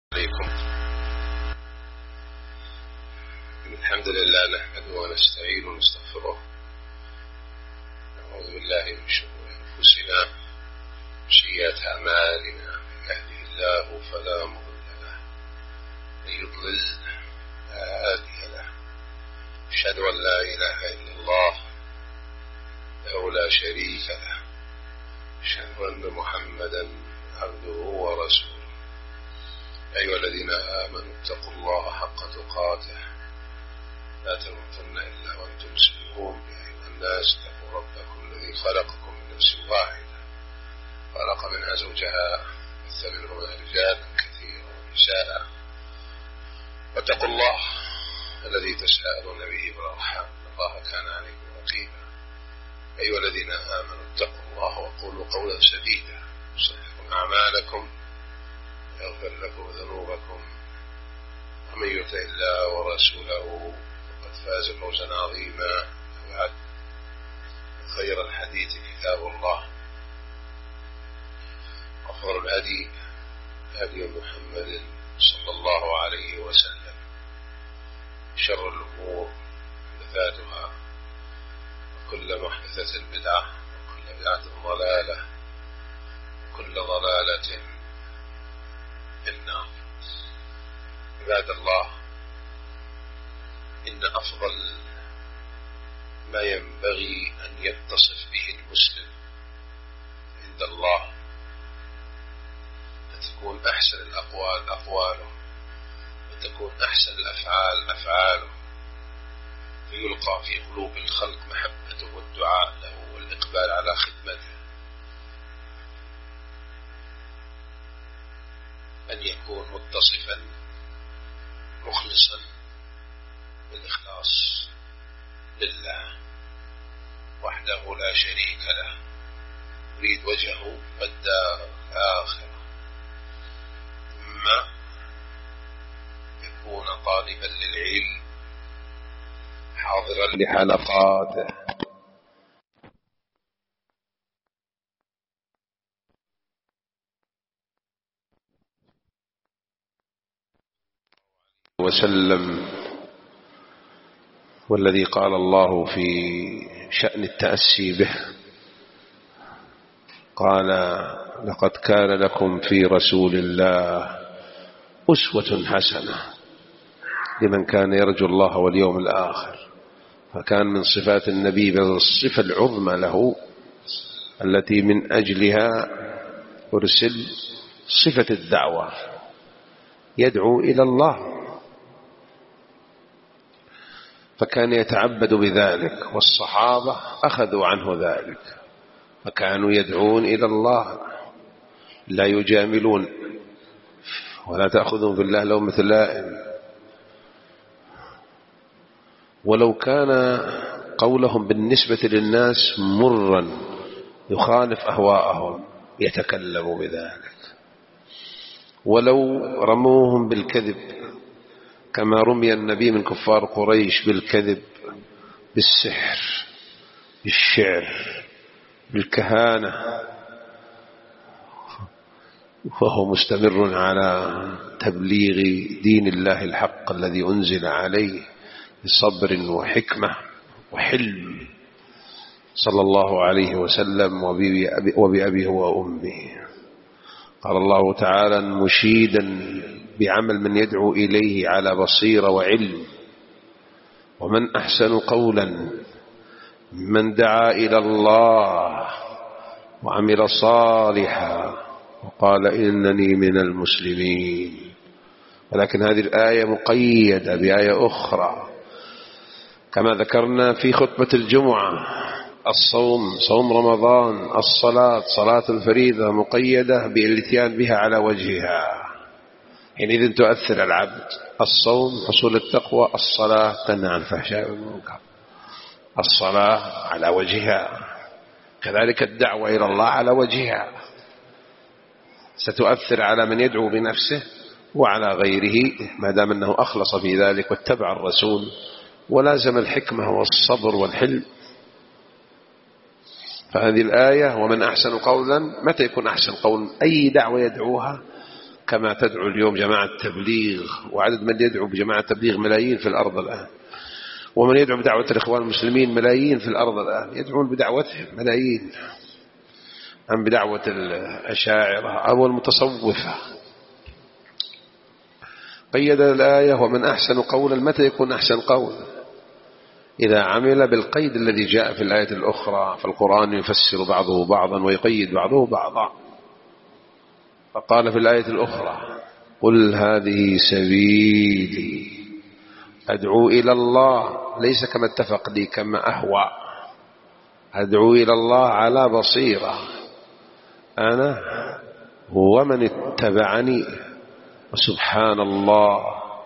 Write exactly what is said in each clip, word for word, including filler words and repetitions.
عليكم. الحمد لله نحمده ونستعين ونستغفره، نعوذ بالله من شرور أنفسنا وسيئات أعمالنا، من يهده الله فلا مضل له ومن يضلل فلا هادي له. أشهد أن لا إله إلا الله وحده لا شريك له، أشهد أن محمدا عبده ورسوله. أيها الذين آمنوا اتقوا الله حق تقاته لا تموتن إلا وأنتم مسلمون. يا أيها الناس اتقوا ربكم الذي خلقكم من نفس واحدة، خلق منها زوجها بث منهما رجالا كثيرا ونساء، واتقوا الله الذي تساءلون به والأرحام إن الله كان عليكم رقيبا. أيها الذين آمنوا اتقوا الله وقولوا قولا سديدا يصلح لكم أعمالكم يغفر لكم ذنوبكم، ومن يطع الله ورسوله فقد فاز فوزا عظيما. وبعد، خير الحديث كتاب الله، وخير الهدي هدي محمد صلى الله عليه وسلم، شر الأمور محدثاتها، وكل محدثة بدعة، وكل بدعة ضلالة، وكل ضلالة النار. عباد الله، إن أفضل ما ينبغي أن يتصف به المسلم عند الله أن تكون أحسن الأقوال أقواله، وتكون أحسن الأفعال أفعاله، فيلقى في قلوب الخلق محبته والدعاء له والإقبال على خدمته. أن يكون متصفا مخلصا بالإخلاص لله وحده لا شريك له، يريد وجهه والدار الآخرة. ثم يكون طالبا للعلم حاضرا لحلقاته، وسلم. والذي قال الله في شأن التأسي به قال: لقد كان لكم في رسول الله أسوة حسنة لمن كان يرجو الله واليوم الآخر. فكان من صفات النبي الصفة العظمى له التي من أجلها أرسل صفة الدعوة، يدعو إلى الله، فكان يتعبد بذلك، والصحابة أخذوا عنه ذلك، فكانوا يدعون إلى الله لا يجاملون، ولا تأخذهم في الله لومة لائم، ولو كان قولهم بالنسبة للناس مرا يخالف أهواءهم يتكلموا بذلك، ولو رموهم بالكذب كما رمي النبي من كفار قريش بالكذب، بالسحر، بالشعر، بالكهانة، وهو مستمر على تبليغ دين الله الحق الذي أنزل عليه بصبر وحكمة وحلم صلى الله عليه وسلم وبأبيه وأمه. قال الله تعالى مشيدا بعمل من يدعو إليه على بصيرة وعلم: ومن أحسن قولا من دعا إلى الله وعمل صالحا وقال إنني من المسلمين. ولكن هذه الآية مقيدة بآية أخرى كما ذكرنا في خطبة الجمعة: الصوم صوم رمضان، الصلاة صلاة الفريضة مقيدة بالاتيان بها على وجهها، حينئذ تؤثر العبد. الصوم حصول التقوى، الصلاة تنهى عن الفحشاء والمنكر، الصلاة على وجهها، كذلك الدعوة إلى الله على وجهها، ستؤثر على من يدعو بنفسه وعلى غيره ما دام أنه أخلص في ذلك واتبع الرسول ولازم الحكمة والصبر والحلم. فهذه الآية: ومن أحسن قولا، متى يكون أحسن قول؟ أي دعوة يدعوها كما تدعو اليوم جماعة التبليغ، وعدد من يدعو بجماعة التبليغ ملايين في الأرض الآن، ومن يدعو بدعوة الإخوان المسلمين ملايين في الأرض الآن، يدعون بدعوتهم ملايين، أم بدعوة الأشاعرة أو المتصوفة. قيد الآية ومن أحسن قولا، متى يكون أحسن قول؟ إذا عمل بالقيد الذي جاء في الآية الأخرى، فالقرآن يفسر بعضه بعضا ويقيد بعضه بعضا. فقال في الآية الأخرى قل هذه سبيلي أدعو إلى الله، ليس كما اتفق لي كما أهوى، أدعو إلى الله على بصيرة أنا ومن اتبعني وسبحان الله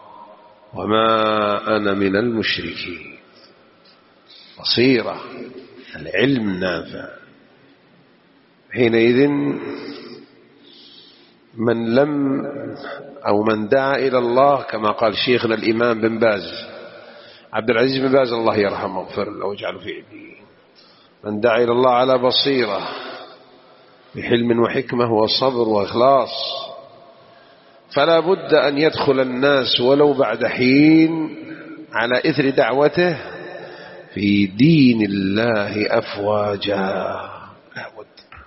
وما أنا من المشركين. بصيرة، العلم النافع. حينئذ من لم أو من دعا إلى الله كما قال شيخنا الإمام بن باز عبد العزيز بن باز الله يرحمه واغفر له واجعله في عينه، من دعا إلى الله على بصيرة بحلم وحكمة وصبر وإخلاص، فلا بد أن يدخل الناس ولو بعد حين على إثر دعوته في دين الله أفواجا. لا بد.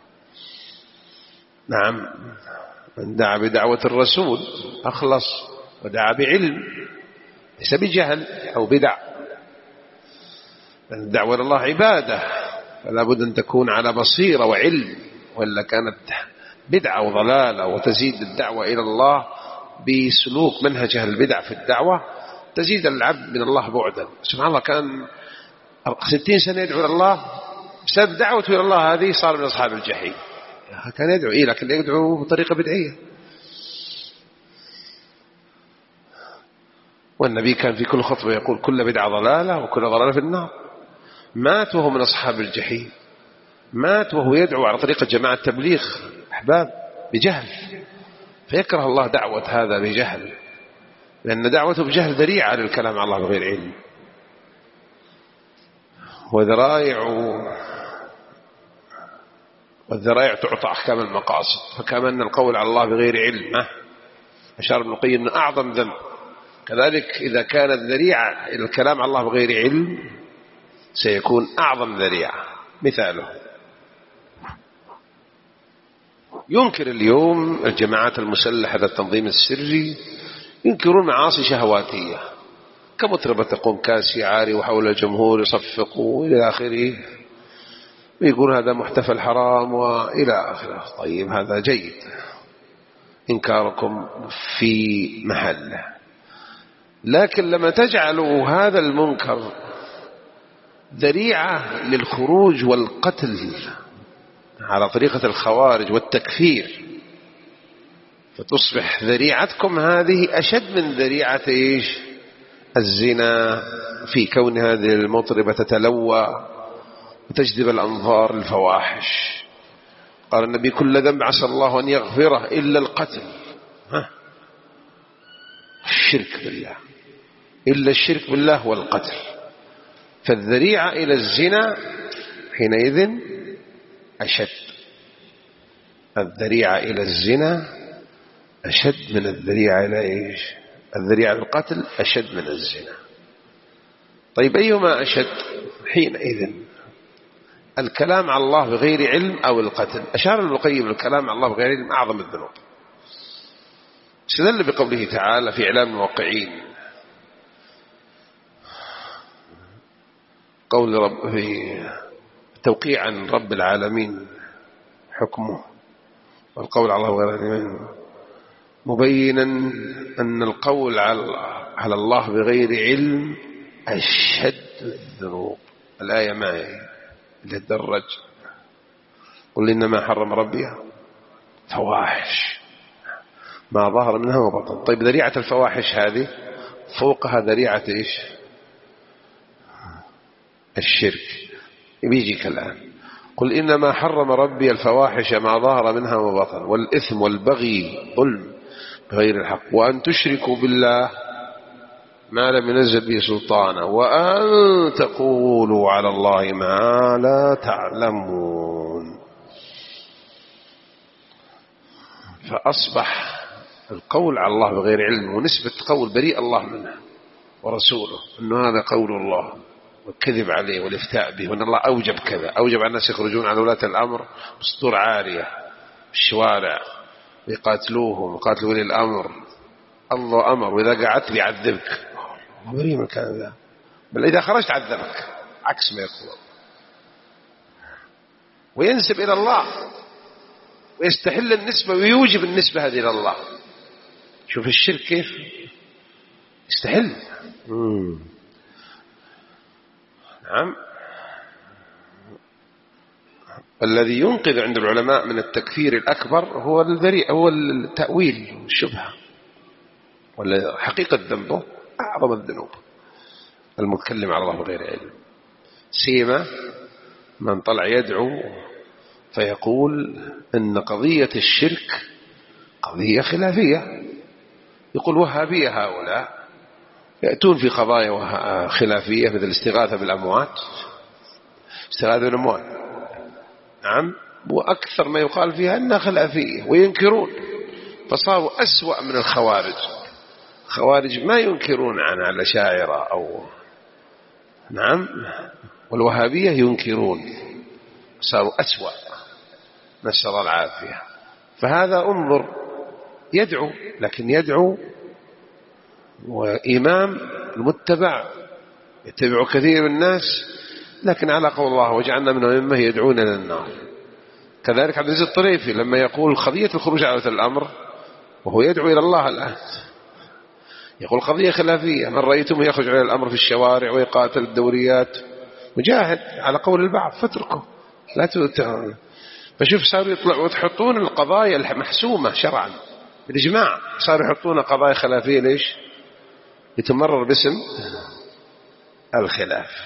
نعم، من دعا بدعوة الرسول أخلص ودعا بعلم ليس بجهل أو بدع. الدعوة إلى الله عبادة، فلا بد أن تكون على بصيرة وعلم، وإلا كانت بدعة وضلالة. وتزيد الدعوة إلى الله بسلوك منهج أهل البدع في الدعوة، تزيد العبد من الله بعدا. سبحان الله، كان ستين سنة يدعو إلى الله، بسبب دعوته إلى الله هذه صار من أصحاب الجحيم. كان يدعو إيه، لكن يدعو بطريقة بدعية. والنبي كان في كل خطبة يقول كل بدعة ضلالة وكل ضلالة في النار. مات وهو من أصحاب الجحيم، مات وهو يدعو على طريقة جماعة التبليغ أحباب بجهل، فيكره الله دعوة هذا بجهل، لأن دعوته بجهل ذريعة للكلام على الله بغير علم. وذرائع والذرائع تعطى أحكام المقاصد، فكما أن القول على الله بغير علم أشار ابن القيم أنه أعظم ذنب، كذلك إذا كان الذريعة إلى الكلام على الله بغير علم سيكون أعظم ذريعة. مثاله ينكر اليوم الجماعات المسلحة للتنظيم السري، ينكرون معاصي شهواتية كمطربة تقوم كاسي عاري وحول الجمهور يصفقوا إلى آخره، ويقول هذا محتفل حرام وإلى آخره. طيب هذا جيد، إنكاركم في محله، لكن لما تجعلوا هذا المنكر ذريعة للخروج والقتل على طريقة الخوارج والتكفير، فتصبح ذريعتكم هذه أشد من ذريعة إيش؟ الزنا، في كون هذه المطربة تتلوى وتجذب الأنظار الفواحش. قال النبي كل ذنب عسى الله أن يغفره إلا القتل، ها؟ الشرك بالله، إلا الشرك بالله والقتل. فالذريعة إلى الزنا حينئذ أشد، الذريعة إلى الزنا أشد من الذريعة إلى إيش؟ الذريعة إلى القتل أشد من الزنا. طيب أيهما أشد حينئذ؟ الكلام على الله بغير علم أو القتل؟ أشار ابن القيم الكلام على الله بغير علم أعظم الذنوب، استدل بقوله تعالى في إعلام الموقعين، قول رب في التوقيع عن رب العالمين حكمه والقول على الله بغير علم، مبينا أن القول على الله بغير علم أشد الذنوب. الآية معي اللي تدرج، قل إنما حرم ربي فواحش ما ظهر منها وبطن. طيب ذريعة الفواحش هذه فوقها ذريعة إيش؟ الشرك. بيجيك الآن قل إنما حرم ربي الفواحش ما ظهر منها وبطن والإثم والبغي ظلم بغير الحق وأن تشركوا بالله ما لم ينزل به سلطانا وأن تقولوا على الله ما لا تعلمون. فأصبح القول على الله بغير علم ونسبة قول بريء الله منه ورسوله أنه هذا قول الله والكذب عليه والافتاء به، وأن الله أوجب كذا، أوجب على الناس يخرجون على ولاة الأمر بصدور عارية الشوارع ويقاتلوهم ويقاتلوا ولي الأمر. الله أمر وإذا قعدت بيعذبك، الله بريء من كان ذا، بل إذا خرجت عذبك، عكس ما يقول. وينسب إلى الله ويستحل النسبة ويوجب النسبة هذه إلى الله. شوف الشرك كيف يستحل. مم. نعم. الذي ينقذ عند العلماء من التكفير الأكبر هو الذريعة، هو التأويل والشبهة، ولا حقيقة ذنبه أعظم الذنوب المتكلم على الله بغير علم. سيما من طلع يدعو فيقول إن قضية الشرك قضية خلافية، يقول وهابية هؤلاء يأتون في قضايا خلافية مثل الاستغاثة بالأموات، استغاثة بالأموات، نعم، وأكثر ما يقال فيها أنها خلافية وينكرون، فصاروا أسوأ من الخوارج. خوارج ما ينكرون عن الأشاعرة أو نعم، والوهابية ينكرون، صاروا أسوأ، نسأل الله العافية. فهذا انظر يدعو، لكن يدعو وإمام المتبع يتبع كثير من الناس، لكن على قول الله وجعلنا منهم أئمة يدعون إلى النار. كذلك عبد العزيز الطريفي لما يقول قضية الخروج على الأمر وهو يدعو إلى الله الآن، يقول قضية خلافية، من رأيتم يخرج على الأمر في الشوارع ويقاتل الدوريات وجاهد على قول البعض فاتركه لا تتهم. فشوف صاروا يطلعوا وتحطون القضايا المحسومة شرعا بالإجماع، صاروا يحطون قضايا خلافية ليش؟ يتمرر باسم الخلاف.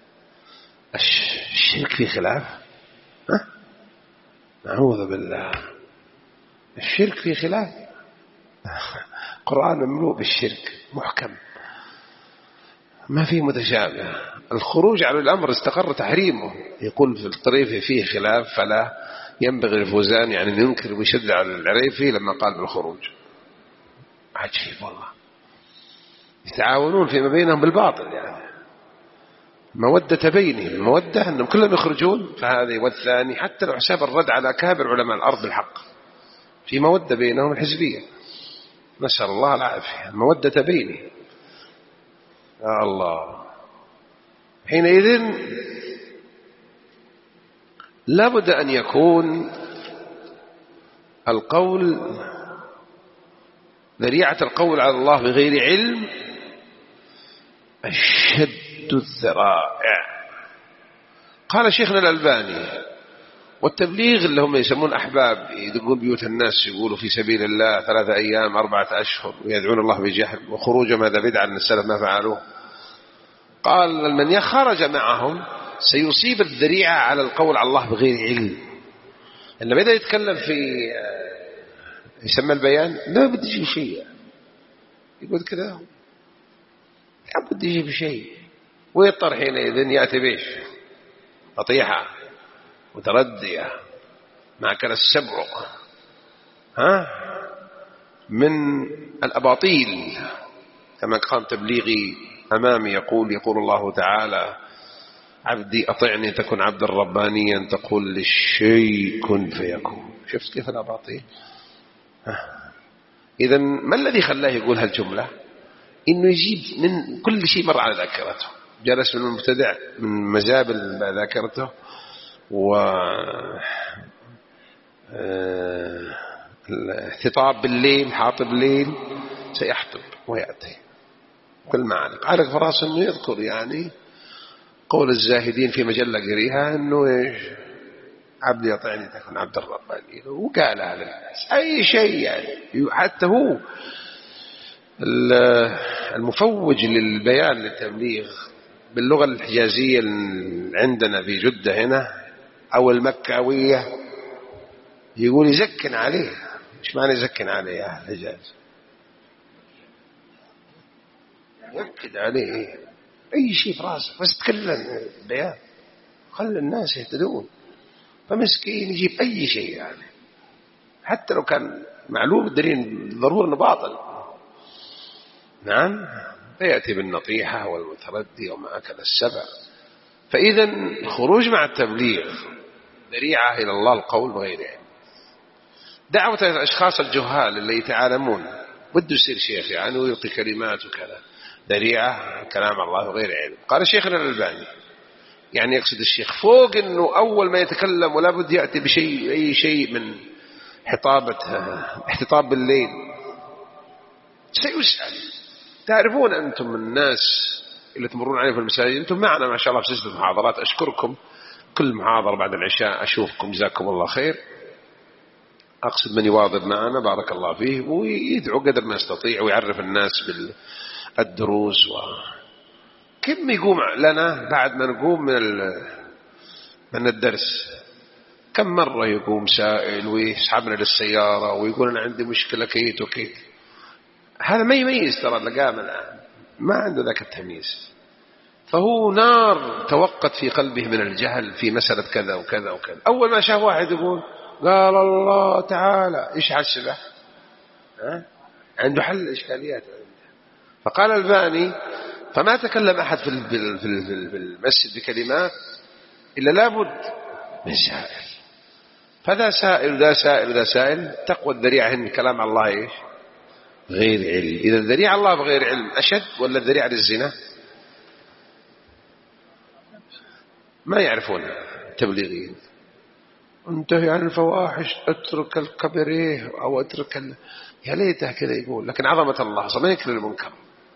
الشرك في خلاف، ها؟ نعوذ بالله، الشرك في خلاف. القرآن مملوء بالشرك محكم ما فيه متشابه. الخروج على الأمر استقر تحريمه، يقول في الطريفي فيه خلاف فلا ينبغي الفوزان يعني ينكر ويشد على العريفي لما قال بالخروج. عجيب والله، يتعاونون فيما بينهم بالباطل، يعني مودة بينهم، المودة أنهم كلهم يخرجون، فهذه والثاني حتى لو حساب الرد على كابر علماء الأرض بالحق، في مودة بينهم الحزبية، نسأل الله العافية، المودة بينهم. يا الله، حينئذ لابد أن يكون القول ذريعة القول على الله بغير علم أشد الذرائع. قال شيخنا الألباني والتبليغ اللي هم يسمون أحباب يدقون بيوت الناس يقولوا في سبيل الله ثلاثة أيام أربعة أشهر ويدعون الله بجهل وخروجهم هذا بدعة أن السلف ما فعلوه. قال من يخرج معهم سيصيب الذريعة على القول على الله بغير علم. إنما إذا يتكلم في يسمى البيان لا بد يجيب شيء، يقول كذا لا بد يجيب شيء، ويضطر حينئذ يأتي بيش قطيحة وتردية مع كان السبع ها من الأباطيل. كما كان تبليغي أمامي يقول يقول الله تعالى عبدي أطعني تكن عبدا ربانيا تقول للشيء كن فيكون. شفت كيف الأباطيل؟ إذن ما الذي خلاه يقول هالجملة؟ إنه يجيب من كل شيء مر على ذاكرته، جلس من المبتدع من مزابل ذاكرته و احتطاب بالليل، حاطب الليل سيحطب ويأتي كل معانق على فراس أنه يذكر يعني قول الزاهدين في مجلة قريها أنه إيش عبدي يطعني تكون عبد الرباني، وقالها للناس أي شيء يعني. حتى هو المفوج للبيان للتبليغ باللغة الحجازية عندنا في جدة هنا أو المكاوية يقول يزكن عليه. إيش معنى يزكن عليه يا أهل الحجاز؟ يأكد عليه أي شيء في راسه بس تكلم بيان خلي الناس يهتدون. فمسكين يجيب أي شيء يعني حتى لو كان معلوم الدليل ضروري أنه باطل. نعم، فيأتي بالنطيحة والمتردي وما أكل السبع. فإذا الخروج مع التبليغ ذريعة إلى الله القول بغير علم. دعوة الأشخاص الجهال اللي يتعالمون بده يصير شيخ يعني ويلقي كلمات وكذا، ذريعة كلام الله بغير علم. قال شيخنا الألباني يعني يقصد الشيخ فوق أنه أول ما يتكلم ولا بد يأتي بشيء أي شيء من حطابة احتطاب بالليل سيسأل. تعرفون أنتم الناس اللي تمرون عليه في المساجد، أنتم معنا ما شاء الله في سلسلة محاضرات، أشكركم كل محاضرة بعد العشاء أشوفكم جزاكم الله خير. أقصد من يواظب معنا بارك الله فيه ويدعو قدر ما يستطيع ويعرف الناس بالدروس. و كم يقوم لنا بعد ما نقوم من من الدرس كم مرة يقوم سائل ويسحبنا للسيارة ويقول أنا عندي مشكلة كيت وكيت. هذا ما يميز ترى لقام الآن، ما عنده ذاك التمييز، فهو نار توقت في قلبه من الجهل في مسألة كذا وكذا وكذا. أول ما شاف واحد يقول قال الله تعالى إيش حسبه ها؟ عنده حل إشكاليات. فقال الباني فما تكلم أحد في المسجد بكلمات إلا لابد من سائل، فذا سائل وذا سائل وذا سائل. تقوى الذريعة هن كلام الله إيش غير علم. إذا الذريعة الله بغير علم أشد ولا الذريعة للزنا؟ ما يعرفون تبليغين. انتهي عن الفواحش، اترك الكبريه أو اترك ال... يا ليته كذا يقول، لكن عظمة الله صلى ما يكل المنكر.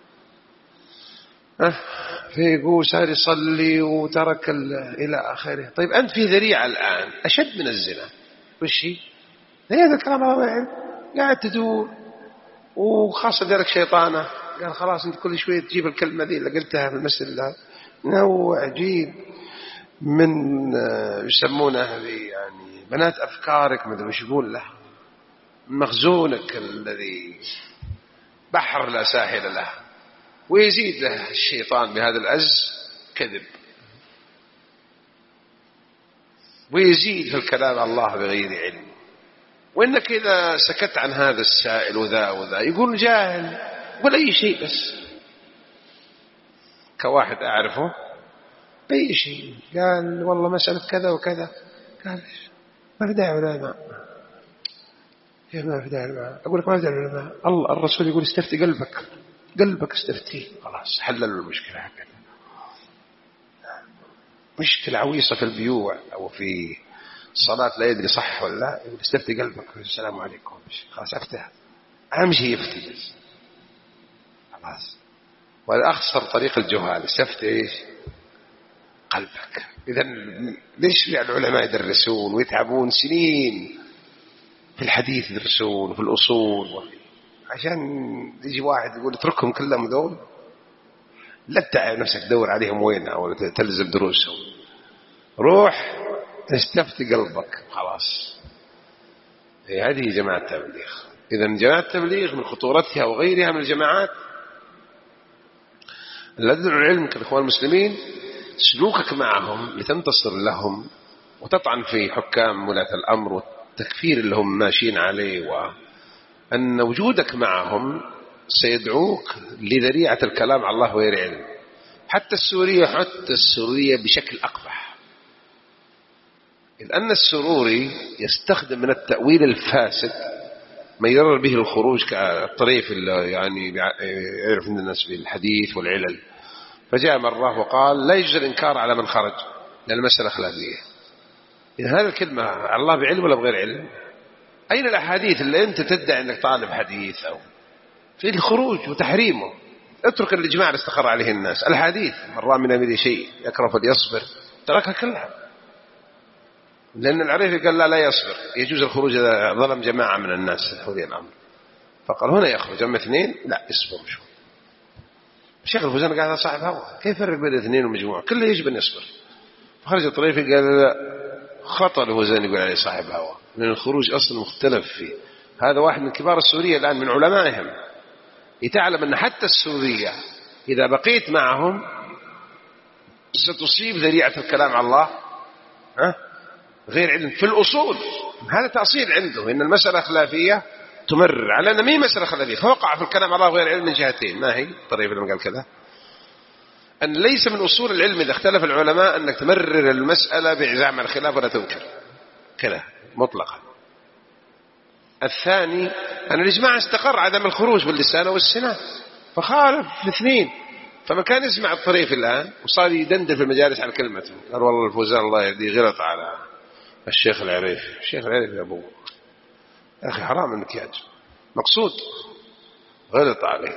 أه؟ فيقول سار يصلي وترك ال... إلى آخره. طيب أنت في ذريعة الآن أشد من الزنا، وش هي؟ هذا الكلام الله قاعد تدور، وخاصة ذلك شيطانة قال خلاص أنت كل شوية تجيب الكلمة ذي اللي قلتها في المسجد هذا، نوع عجيب من يسمونه يعني بنات أفكارك، ما أدري وش يقول له، مخزونك الذي بحر لا ساحل له. ويزيد له الشيطان بهذا الأز كذب، ويزيد في الكلام على الله بغير علم. وإنك إذا سكت عن هذا السائل وذا وذا يقول جاهل ولا أي شيء، بس كواحد أعرفه أي شيء قال والله مسألة كذا وكذا، قال ما في داعي علماء. كيف ما في داعي علماء؟ أقول لك ما في داعي علماء. الله الرسول يقول استفتي قلبك، قلبك استفتيه خلاص حللوا المشكلة. هكذا مشكلة عويصة في البيوع أو في الصلاة لا يدري صح ولا لا، يقول استفتي قلبك السلام عليكم خلاص افتح أهم شيء يفتي بس خلاص. والأخسر طريق الجهال استفتي إيش قلبك. إذا ليش يعني العلماء يدرسون ويتعبون سنين في الحديث يدرسون وفي الأصول وفي عشان يجي واحد يقول اتركهم كلهم ذول، لا تتعب نفسك دور عليهم وين أو تلزم دروسهم، روح استفتي قلبك خلاص. هذه جماعة التبليغ. إذا جماعة التبليغ من خطورتها وغيرها من الجماعات الذين العلم كالإخوان المسلمين سلوكك معهم لتنتصر لهم وتطعن في حكام ولاة الأمر والتكفير اللي هم ماشيين عليه، وأن وجودك معهم سيدعوك لذريعة الكلام على الله غير علم. حتى السورية حتى السورية بشكل أقبح، إذ أن السروري يستخدم من التأويل الفاسد ما يرر به الخروج كالطريف اللي يعني يعرف من الناس بالحديث والعلل. فجاء مرة وقال لا يجوز الإنكار على من خرج لأن المسألة خلافية. إذا هذه الكلمة على الله بعلم ولا بغير علم؟ أين الأحاديث اللي أنت تدعي أنك طالب حديث أو في الخروج وتحريمه؟ اترك الإجماع اللي استقر عليه الناس. الحديث من رأى من أمره شيء يكره فليصبر تركها كلها، لأن العريفي قال لا لا يصبر، يجوز الخروج إذا ظلم جماعة من الناس حولي الأمر. فقال هنا يخرج، أما اثنين لا اصبر شوي. الشيخ الفوزان قال هذا صاحب هوى، كيف يفرق بين اثنين ومجموعة؟ كله يجب أن يصبر. فخرج الطريفي قال لا خطأ الفوزان يقول عليه صاحب هوى، لأن الخروج أصلا مختلف فيه. هذا واحد من كبار السورية الآن من علمائهم يتعلم أن حتى السورية إذا بقيت معهم ستصيب ذريعة الكلام على الله ها غير علم في الأصول. هذا تأصيل عنده إن المسألة خلافية تمرر على أن مين مسألة خلافية، فوقع في الكلام على غير علم من جهتين. ما هي طريقة لما قال كذا؟ أن ليس من أصول العلم إذا اختلف العلماء أنك تمرر المسألة بعزام الخلاف ولا تنكر كذا مطلقا. الثاني أن الإجماع استقر عدم الخروج باللسان والسنان، فخالف الاثنين. فما كان يسمع الطريف الآن وصار يدندن في المجالس على كلمته، قال والله الفوزان الله يهديه غلط على الشيخ العريفي. الشيخ العريفي يا أبوه يا أخي حرام المكياج، مقصود غلط عليه،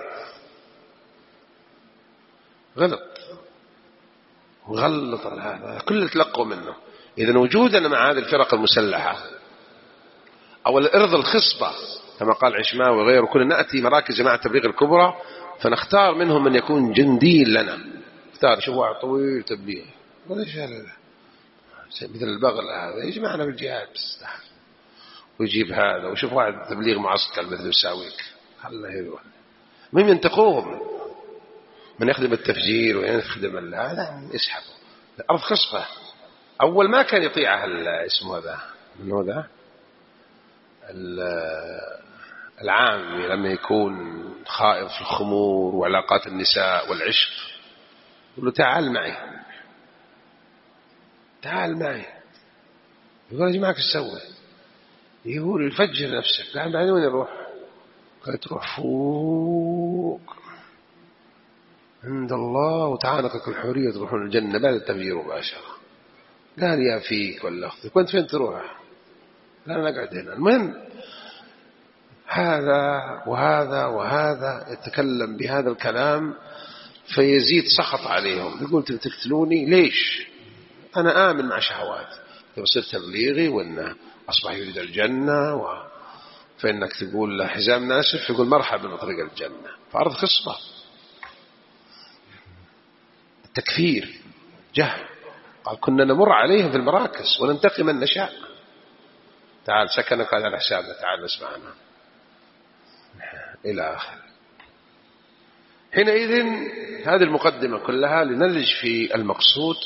غلط وغلط على هذا كل تلقوا منه. إذن وجودنا مع هذه الفرق المسلحة أو الإرض الخصبة كما قال عشماوي وغيره، كنا نأتي مراكز جماعة التبليغ الكبرى فنختار منهم من يكون جندي لنا. اختار شوف واحد طويل تبليغ وليش هذا مثل البغل هذا يجمعنا بالجهاد بس، ويجيب هذا وشوف واحد تبليغ معسكر مثل يساويك الله يروح. مهم ينتقوهم من يخدم التفجير ويخدم هذا يسحبه. الأرض خصبة. أول ما كان يطيعها اسمه هذا من هو ذا العام لما يكون خائض في الخمور وعلاقات النساء والعشق، يقول له تعال معي تعال معي. يقول يا جماعة ايش تسوي؟ يقول يفجر نفسك. قال بعدين وين يروح؟ قال تروح فوق عند الله وتعانقك الحرية تروحون الجنة بعد التفجير مباشرة. قال يا فيك ولا أختك كنت فين تروح؟ لا أنا أقعد هنا. المهم هذا وهذا وهذا يتكلم بهذا الكلام فيزيد سخط عليهم، يقول تقتلوني ليش؟ أنا آمن مع شهوات يصير تبليغي وإنه أصبح يريد الجنة و... فإنك تقول له حزام ناسف يقول مرحبا بطريق الجنة. فأرض خصبة. التكفير جهل. قال كنا نمر عليهم في المراكز وننتقي من نشاء. تعال سكنك على حسابنا تعال نسمعنا إلى آخر. حينئذ هذه المقدمة كلها لنلج في المقصود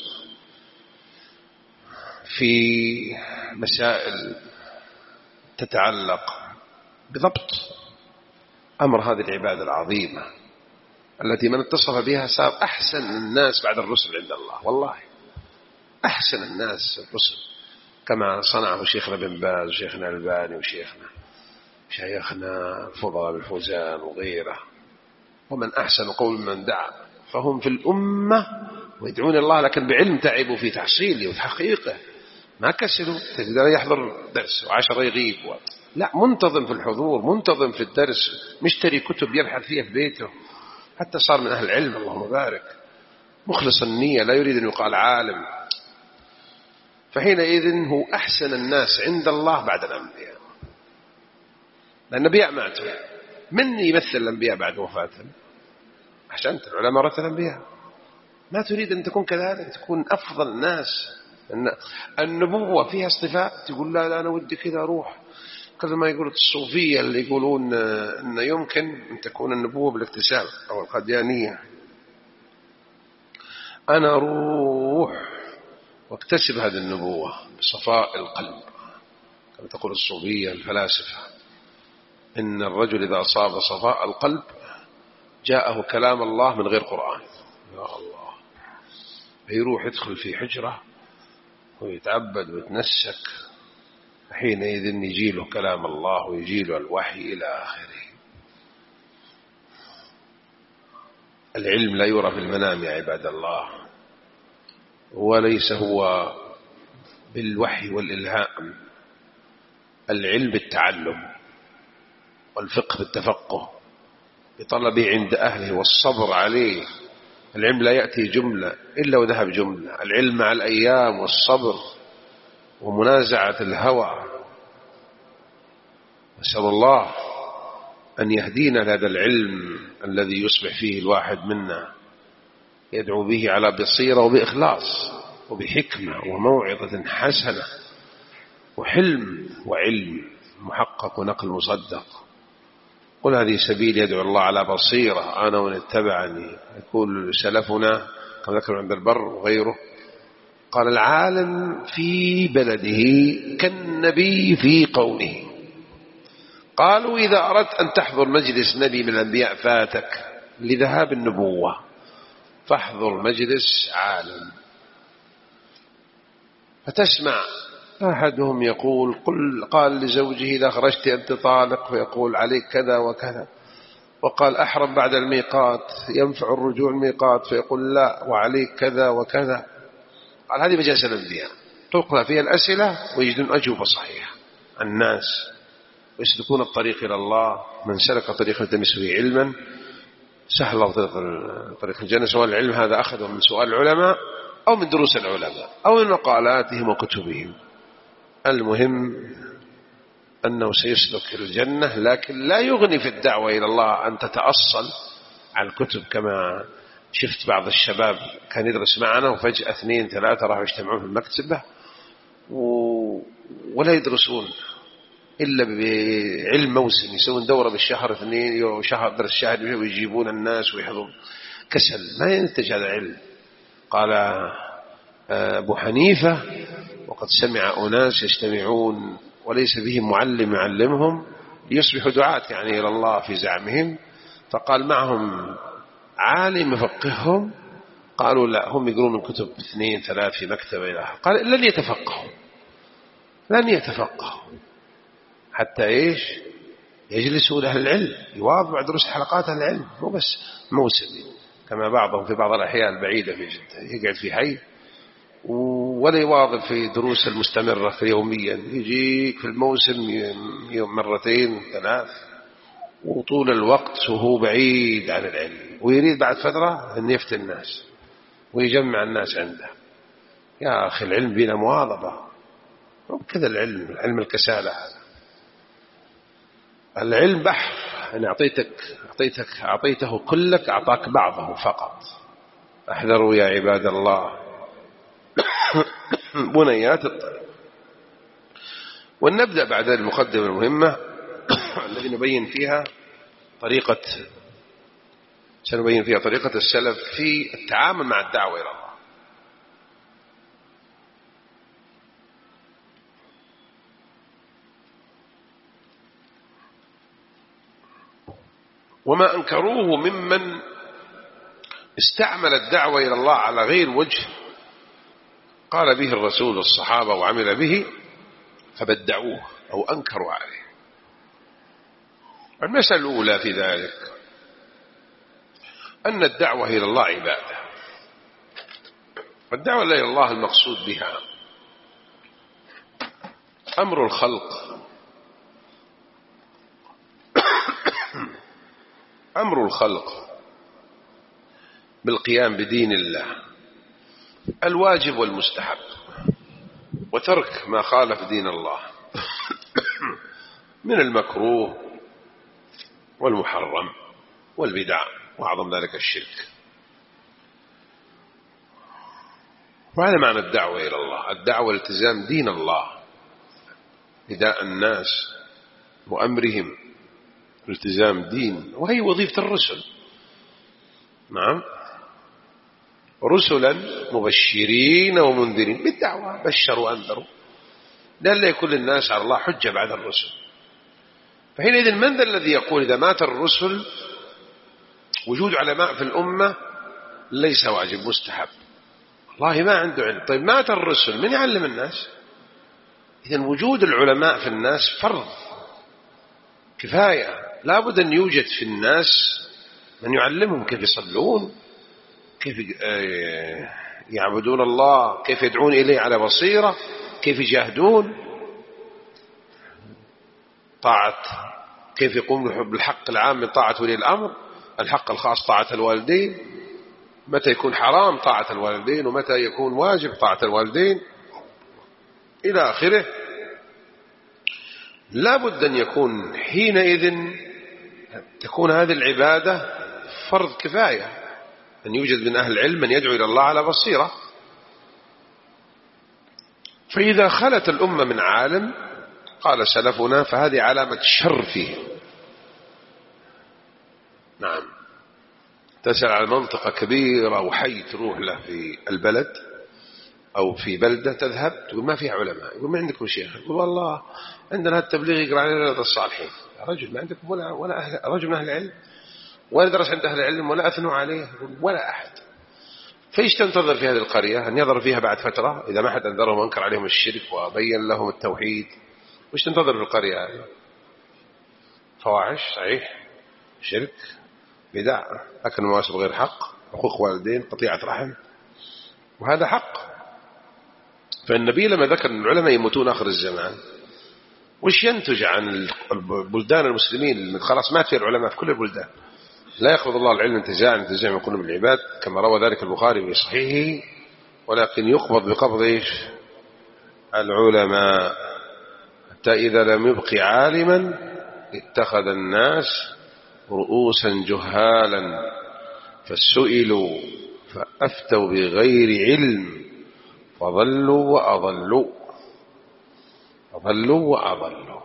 في مسائل تتعلق بضبط أمر هذه العبادة العظيمة التي من اتصف بها صار أحسن الناس بعد الرسل عند الله. والله أحسن الناس الرسل كما صنعه شيخنا بن باز وشيخنا الباني وشيخنا شيخنا الفضل بالفوزان وغيره. ومن أحسن قول من دعا، فهم في الأمة ويدعون الله لكن بعلم تعبوا في تحصيله وتحقيقه، ما كسلوا. تقدر يحضر درس وعشرة يغيب و... لا منتظم في الحضور، منتظم في الدرس، مشتري كتب يبحث فيها في بيته، حتى صار من أهل العلم اللهم بارك، مخلص النية لا يريد أن يقال عالم. فحينئذ هو أحسن الناس عند الله بعد الأنبياء. النبياء ماتوا، من يمثل الأنبياء بعد وفاتهم؟ أحسنت العلماء ورثة الأنبياء. ما تريد أن تكون كذلك، تكون أفضل الناس. النبوة فيها اصطفاء، تقول لا لا أنا ودي كذا أروح، كذا ما يقولوا الصوفية اللي يقولون أن يمكن أن تكون النبوة بالاكتساب أو القديانية. أنا أروح واكتسب هذه النبوة بصفاء القلب كما تقول الصوفية الفلاسفة، إن الرجل إذا أصاب صفاء القلب جاءه كلام الله من غير قرآن. يا الله، يروح يدخل في حجرة ويتعبد ويتنسك، حينئذ يجي له كلام الله ويجي له الوحي إلى آخره. العلم لا يرى في المنام يا عباد الله، وليس هو بالوحي والإلهام. العلم بالتعلم والفقه بالتفقه بطلبه عند أهله والصبر عليه. العلم لا يأتي جملة إلا وذهب جملة. العلم مع الأيام والصبر ومنازعة الهوى. نسأل الله أن يهدينا لهذا العلم الذي يصبح فيه الواحد منا يدعو به على بصيرة وبإخلاص وبحكمة وموعظة حسنة وحلم وعلم محقق ونقل مصدق. قل هذه سبيل يدعو الله على بصيرة أنا ومن اتبعني. يقول سلفنا كما ذكر عند البر وغيره، قال العالم في بلده كالنبي في قومه. قالوا إذا أردت أن تحضر مجلس نبي من الأنبياء فاتك لذهاب النبوة فاحضر مجلس عالم، فتسمع أحدهم يقول قل قال لزوجه إذا خرجت أنت طالق، فيقول عليك كذا وكذا، وقال أحرم بعد الميقات ينفع الرجوع الميقات، فيقول لا وعليك كذا وكذا. قال هذه مجالس الأنبياء تقرأ فيها الأسئلة ويجدون أجوبة صحيحة الناس ويسلكون الطريق إلى الله. من سلك طريق يلتمس فيه علما سهل الله طريق الجنة، سواء العلم هذا أخذه من سؤال العلماء أو من دروس العلماء أو من مقالاتهم وكتبهم. المهم أنه سيسلك الجنة، لكن لا يغني في الدعوة إلى الله أن تتأصل على الكتب. كما شفت بعض الشباب كان يدرس معنا وفجأة اثنين ثلاثة راحوا يجتمعون في المكتبة ولا يدرسون إلا بعلم موسم، يسوون دورة بالشهر اثنين وشهر درس شهر ويجيبون الناس ويحضرون. كسل، ما ينتج هذا العلم. قال أبو حنيفة وقد سمع أناس يجتمعون وليس بهم معلم يعلمهم ليصبحوا دعاة يعني إلى الله في زعمهم، فقال معهم عالم يفقههم، قالوا لا هم يقرون من كتب اثنين ثلاث في مكتبة إلى آخره. قال لن يتفقهوا لن يتفقهوا حتى إيش يجلسوا لأهل العلم، يواظبوا على دروس حلقات أهل العلم، مو بس موسم كما بعضهم في بعض الأحياء البعيدة في جدة يقعد في حي ولا يواظب في دروس المستمرة في يوميا، يجيك في الموسم يوم مرتين ثلاث وطول الوقت وهو بعيد عن العلم، ويريد بعد فترة أن يفتي الناس ويجمع الناس عنده. يا أخي العلم بنا مواظبة، وكذا العلم العلم الكسالة هذا. العلم بحر، أنا أعطيتك أعطيتك أعطيته كلك أعطاك بعضه فقط. احذروا يا عباد الله بنيات الطريق. ونبدأ بعد المقدمة المهمة التي نبين فيها طريقة سنبين فيها طريقة السلف في التعامل مع الدعوة إلى الله. وما أنكروه ممن استعمل الدعوة إلى الله على غير وجه قال به الرسول والصحابة وعمل به فبدعوه أو أنكروا عليه. المسألة الأولى في ذلك أن الدعوة إلى الله عبادة، والدعوة إلى الله المقصود بها أمر الخلق أمر الخلق بالقيام بدين الله الواجب والمستحب، وترك ما خالف دين الله من المكروه والمحرم والبدع وأعظم ذلك الشرك. وهذا معنى الدعوة إلى الله. الدعوة التزام دين الله، نداء الناس وأمرهم التزام دين، وهي وظيفة الرسل. نعم، رسلا مبشرين ومنذرين بالدعوة، بشروا وأنذروا لأن لا يكون للناس على الله حجة بعد الرسل. فحينئذ من ذا الذي يقول إذا مات الرسل وجود علماء في الأمة ليس واجب مستحب؟ والله ما عنده علم. طيب مات الرسل من يعلم الناس؟ إذن وجود العلماء في الناس فرض كفاية، لا بد أن يوجد في الناس من يعلمهم كيف يصلون، كيف يعبدون الله، كيف يدعون إليه على بصيرة، كيف يجاهدون طاعة، كيف يقوم بالحق العام من طاعة ولي الأمر، الحق الخاص طاعة الوالدين، متى يكون حرام طاعة الوالدين ومتى يكون واجب طاعة الوالدين إلى آخره. لا بد أن يكون حينئذ تكون هذه العبادة فرض كفاية، أن يوجد من أهل العلم من يدعو إلى الله على بصيرة. فإذا خلت الأمة من عالم قال سلفنا فهذه علامة شر فيه. نعم، تسأل على منطقة كبيرة وحي تروح له في البلد أو في بلدة تذهب تقول ما فيها علماء، يقول ما عندكم شيخ، يقول والله عندنا التبليغ يقرأ علينا رياض الصالحين. رجل ما عندكم ولا ولا أهل رجل من أهل العلم ولا درس عند أهل العلم ولا أثنوا عليه ولا أحد. فإيش تنتظر في هذه القرية أن يظهر فيها بعد فترة إذا ما حد أنذرهم وأنكر عليهم الشرك وبين لهم التوحيد؟ وإيش تنتظر في القرية هذه؟ فواحش صحيح، شرك، بدع، أكل مواسم غير حق، حقوق والدين، قطيعة رحم، وهذا حق. فالنبي لما ذكر أن العلماء يموتون آخر الزمان، وش ينتج عن البلدان المسلمين؟ خلاص مات فيها العلماء في كل البلدان، لا يقبض الله العلم انتزاعا انتزاعا من قلوب العباد كما روى ذلك البخاري في صحيحه، ولكن يقبض بقبض ايش؟ العلماء، حتى إذا لم يبق عالما اتخذ الناس رؤوسا جهالا فسئلوا فأفتوا بغير علم فضلوا وأضلوا فضلوا وأضلوا.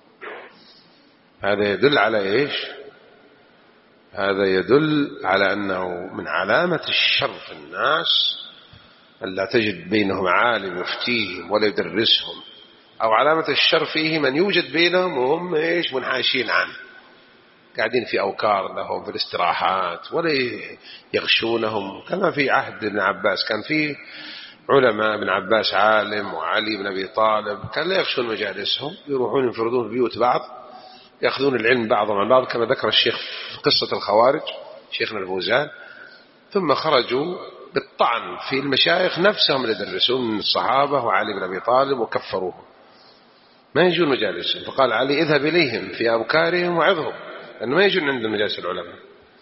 هذا يدل على إيش؟ هذا يدل على أنه من علامة الشر في الناس أن لا تجد بينهم عالم يفتيهم ولا يدرسهم، أو علامة الشر فيه من يوجد بينهم وهم إيش؟ منحاشين عنه، قاعدين في أوكار لهم في الاستراحات ولا يغشونهم. كما في عهد ابن عباس كان في علماء، ابن عباس عالم وعلي بن أبي طالب، كان لا يغشون مجالسهم، يروحون ينفردون في بيوت بعض يأخذون العلم بعضهم عن بعض، كما ذكر الشيخ في قصة الخوارج شيخنا الفوزان. ثم خرجوا بالطعن في المشايخ نفسهم اللي درسون من الصحابة وعلي بن أبي طالب وكفروهم، ما يجون مجالسهم. فقال علي اذهب إليهم في أبكارهم وعظهم، لأنه ما يجون عند مجالس العلماء.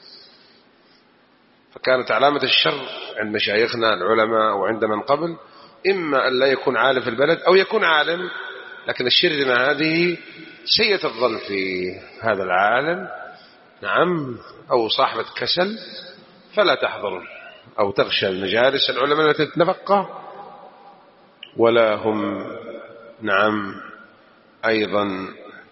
فكانت علامة الشر عند مشايخنا العلماء وعند من قبل إما أن لا يكون عالم في البلد أو يكون عالم لكن الشرذمة هذه سيئة الظن في هذا العالم، نعم، أو صاحبة كسل فلا تحضر أو تغشى المجالس العلماء التي تتنفقه، ولا هم نعم أيضا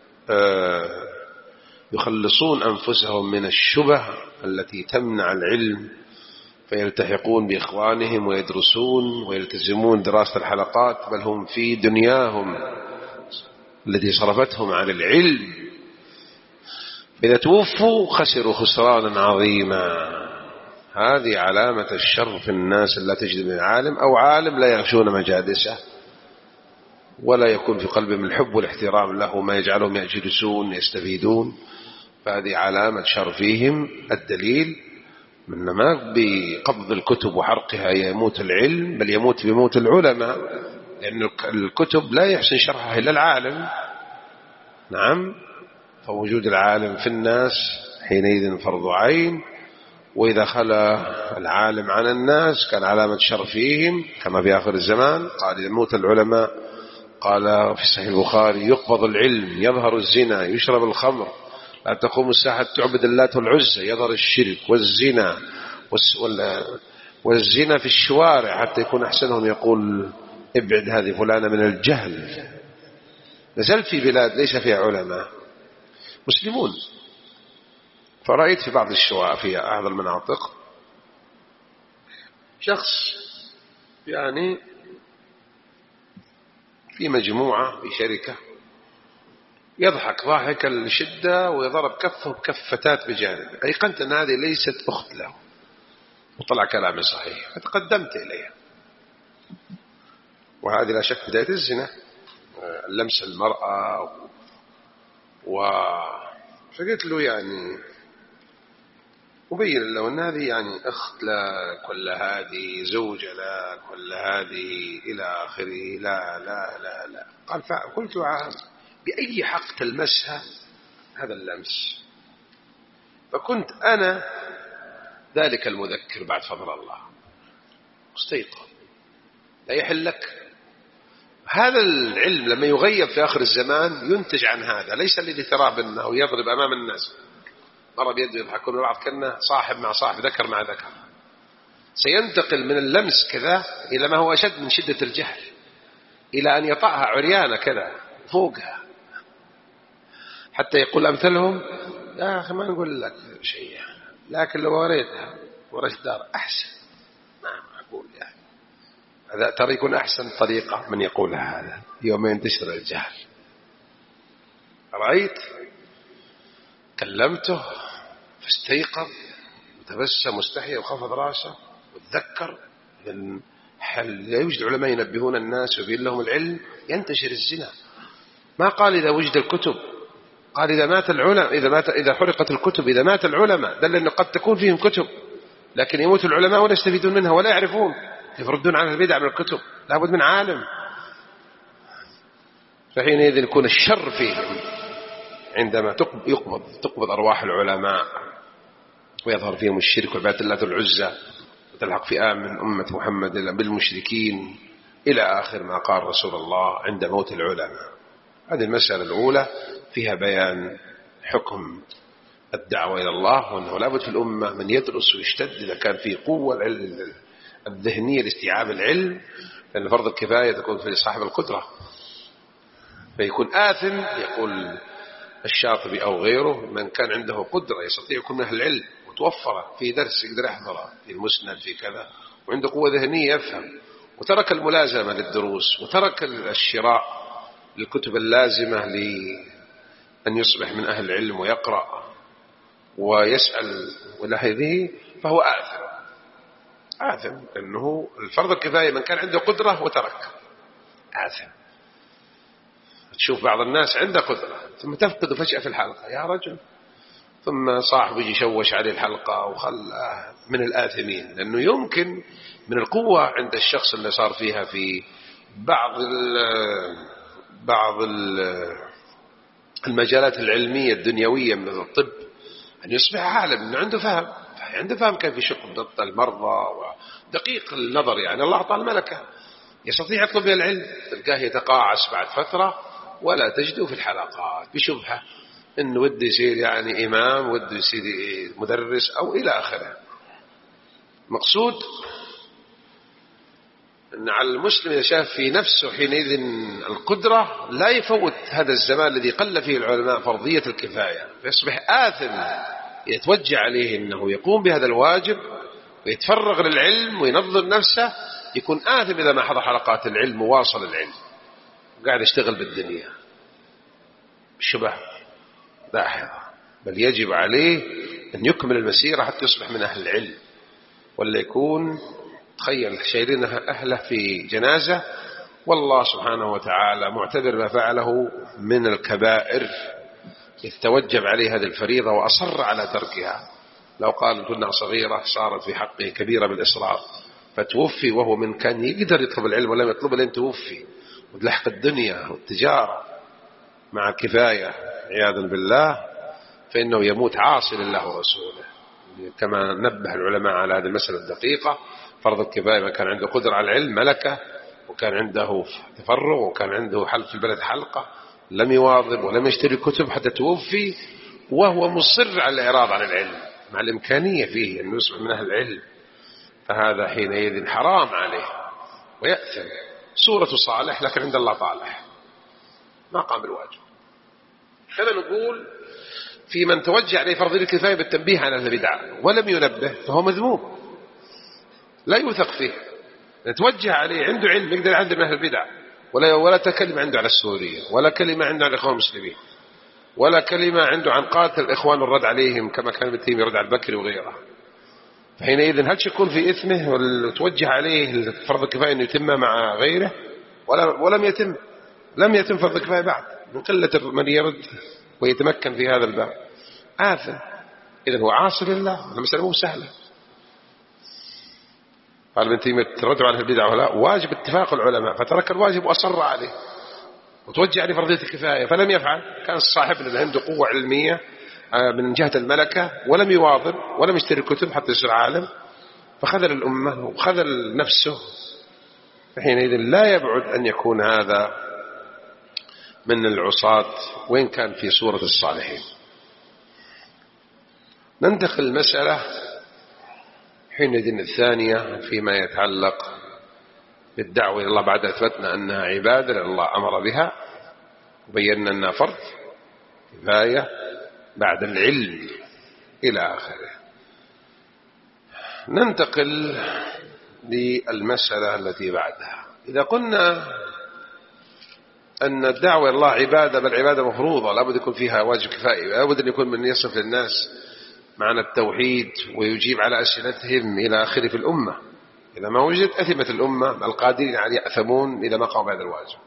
يخلصون أنفسهم من الشبه التي تمنع العلم، فيلتحقون بإخوانهم ويدرسون ويلتزمون دراسة الحلقات، بل هم في دنياهم التي صرفتهم عن العلم إذا توفوا خسروا خسرانا عظيما. هذه علامة الشر في الناس، لا تجد من عالم أو عالم لا يغشون مجالسه ولا يكون في قلبهم الحب والاحترام له ما يجعلهم يجلسون يستفيدون. فهذه علامة شر فيهم. الدليل من ما بقبض الكتب وحرقها يموت العلم، بل يموت بموت العلماء، لأن الكتب لا يحسن شرحها إلا العالم، نعم. فوجود العالم في الناس حينئذ فرض عين، وإذا خلى العالم عن الناس كان علامة شر فيهم كما في آخر الزمان. قال يموت العلماء، قال في صحيح البخاري يقبض العلم، يظهر الزنا، يشرب الخمر، لا تقوم الساحة تعبد اللات والعزى، يظهر الشرك والزنا والزنا في الشوارع حتى يكون أحسنهم يقول ابعد هذه فلانة من الجهل. نزلت في بلاد ليس فيها علماء مسلمون، فرأيت في بعض الشوارع في بعض المناطق شخص يعني في مجموعة في شركة يضحك ضاحكا لشدة ويضرب كفه بكف فتاة بجانب، أيقنت أن هذه ليست أخت له، وطلع كلامي صحيح، فتقدمت إليها، وهذه لا شك بداية الزنا، لمس المرأة. وفقلت له يعني أبين له أن هذه يعني أخت لك ولا هذه زوجة لك ولا هذه إلى آخره. لا لا لا لا قال، فقلت بأي حق تلمسها هذا اللمس؟ فكنت أنا ذلك المذكر بعد فضل الله استيقظ، لا يحل لك. هذا العلم لما يغيب في آخر الزمان ينتج عن هذا، ليس الذي تراه بأنه يضرب أمام الناس مرة بيده يضحكون بعض كأنه صاحب مع صاحب، ذكر مع ذكر. سينتقل من اللمس كذا إلى ما هو أشد من شدة الجهل، إلى أن يطأها عريانة كذا فوقها، حتى يقول أمثلهم يا أخي ما نقول لك شيء، لكن لو وريتها وريت دار أحسن. ما أقول يعني هذا ترى يكون أحسن طريقة من يقول هذا يوم ينتشر الجهل. رأيت كلمته فاستيقظ وتبسم مستحيا وخفض راسه وتذكر إذن هل لا يوجد علماء ينبهون الناس ويبين لهم العلم ينتشر الزنا. ما قال إذا وجد الكتب، قال إذا مات العلماء، إذا مات إذا حرقت الكتب، إذا مات العلماء، دل أنه قد تكون فيهم كتب لكن يموت العلماء ولا يستفيدون منها ولا يعرفون، يفردون عن البدع من الكتب، لابد من عالم. فحينئذ يكون الشر فيهم عندما يقبض تقبض أرواح العلماء ويظهر فيهم الشرك وعبادة الله العزى وتلحق فئام من أمة محمد بالمشركين إلى آخر ما قال رسول الله عند موت العلماء. هذه المسألة الأولى فيها بيان حكم الدعوة إلى الله، وأنه لابد في الأمة من يدرس ويشتد إذا كان فيه قوة الذهنية لاستيعاب العلم، لأن فرض الكفاية تكون في صاحب القدرة، فيكون آثم. يقول الشاطبي أو غيره من كان عنده قدرة يستطيع يكون من أهل العلم وتوفر في درس يقدر يحضره في المسند في كذا وعنده قوة ذهنية يفهم، وترك الملازمة للدروس وترك الشراء للكتب اللازمة لأن يصبح من أهل العلم ويقرأ ويسأل ولا هذه، فهو آثم. آثم أنه الفرض الكفاية من كان عنده قدرة وترك آثم. تشوف بعض الناس عنده قدرة ثم تفقد فجأة في الحلقة يا رجل، ثم صاحبه يجي يشوش عليه الحلقة وخلاه من الآثمين، لأنه يمكن من القوة عند الشخص اللي صار فيها في بعض بعض المجالات العلمية الدنيوية من الطب أن يصبح عالم، أنه عنده فهم عنده فهم كيف يشق ضد المرضى ودقيق النظر، يعني الله أعطاه الملكة يستطيع يطلب العلم، تلقاه يتقاعس بعد فترة ولا تجده في الحلقات بشبهة إنه وده يصير يعني إمام، وده يصير مدرس أو إلى آخره. مقصود أن على المسلم إذا شاف في نفسه حينئذ القدرة لا يفوت هذا الزمان الذي قل فيه العلماء فرضية الكفاية، فيصبح آثم يتوجه عليه أنه يقوم بهذا الواجب ويتفرغ للعلم وينظر نفسه، يكون آثم إذا ما حضر حلقات العلم وواصل العلم وقاعد يشتغل بالدنيا الشبه لاحظة. بل يجب عليه أن يكمل المسيرة حتى يصبح من أهل العلم، ولا يكون تخيل شايلين أهله في جنازة والله سبحانه وتعالى معتبر ما فعله من الكبائر، يتوجب عليه هذه الفريضة وأصر على تركها. لو قال كنا صغيرة صارت في حقه كبيرة بالإصرار فتوفي وهو من كان يقدر يطلب العلم ولم يطلب لين توفي وتلحق الدنيا والتجارة مع الكفاية عياذا بالله، فإنه يموت عاصي لله ورسوله. كما نبه العلماء على هذه المسألة الدقيقة، فرض الكفاية من كان عنده قدرة على العلم ملكة وكان عنده تفرغ وكان عنده حل في البلد حلقة لم يواظب ولم يشتري كتب حتى توفي وهو مصر على الإعراض عن العلم مع الإمكانية فيه أن يصبح من أهل العلم، فهذا حينئذ حرام عليه ويأثم. صورة صالح لكن عند الله طالح ما قام بالواجب. خلينا نقول في من توجه عليه فرض الكفاية بالتنبيه على البدع ولم ينبه فهو مذموم لا يوثق فيه. نتوجه عليه عنده علم يقدر عنده من أهل البدع ولا ولا تكلم عنده على السورية ولا كلمة عنده على الإخوان المسلمين ولا كلمة عنده عن قاتل الإخوان والرد عليهم كما كان ابن تيمية يرد على البكري وغيره. فحينئذ هل يكون في إثمه وتوجه عليه فرض الكفاية أن يتم مع غيره ولا ولم يتم لم يتم فرض الكفاية بعد من قلة من يرد ويتمكن في هذا الباب آثم. إذن هو عاصي لله، المسألة مو سهلة. قال ابن تيمية تردوا عن البدع ولا واجب اتفاق العلماء فترك الواجب وأصر عليه وتوجه عليه فرضية الكفاية فلم يفعل. كان صاحبنا اللي عنده قوة علمية من جهة الملكة ولم يواظب ولم يشتري الكتب حتى يصير عالم فخذل الأمة وخذل نفسه. فحينئذ لا يبعد أن يكون هذا من العصاة وإن كان في صورة الصالحين. ننتقل المسألة حينئذ الثانية فيما يتعلق بالدعوة إلى الله بعد أثبتنا أنها عبادة لأن الله أمر بها وبينا أنها فرض كفاية بعد العلم إلى آخره. ننتقل للمسألة التي بعدها. إذا قلنا أن الدعوة إلى الله عبادة، بل عبادة مفروضة، لابد يكون فيها واجب كفائي، لابد أن يكون من يصف للناس معنى التوحيد ويجيب على أسئلتهم إلى آخره في الأمة. إذا ما وجدت أثمة الأمة القادرين على يأثمون إذا ما قاموا بهذا الواجب.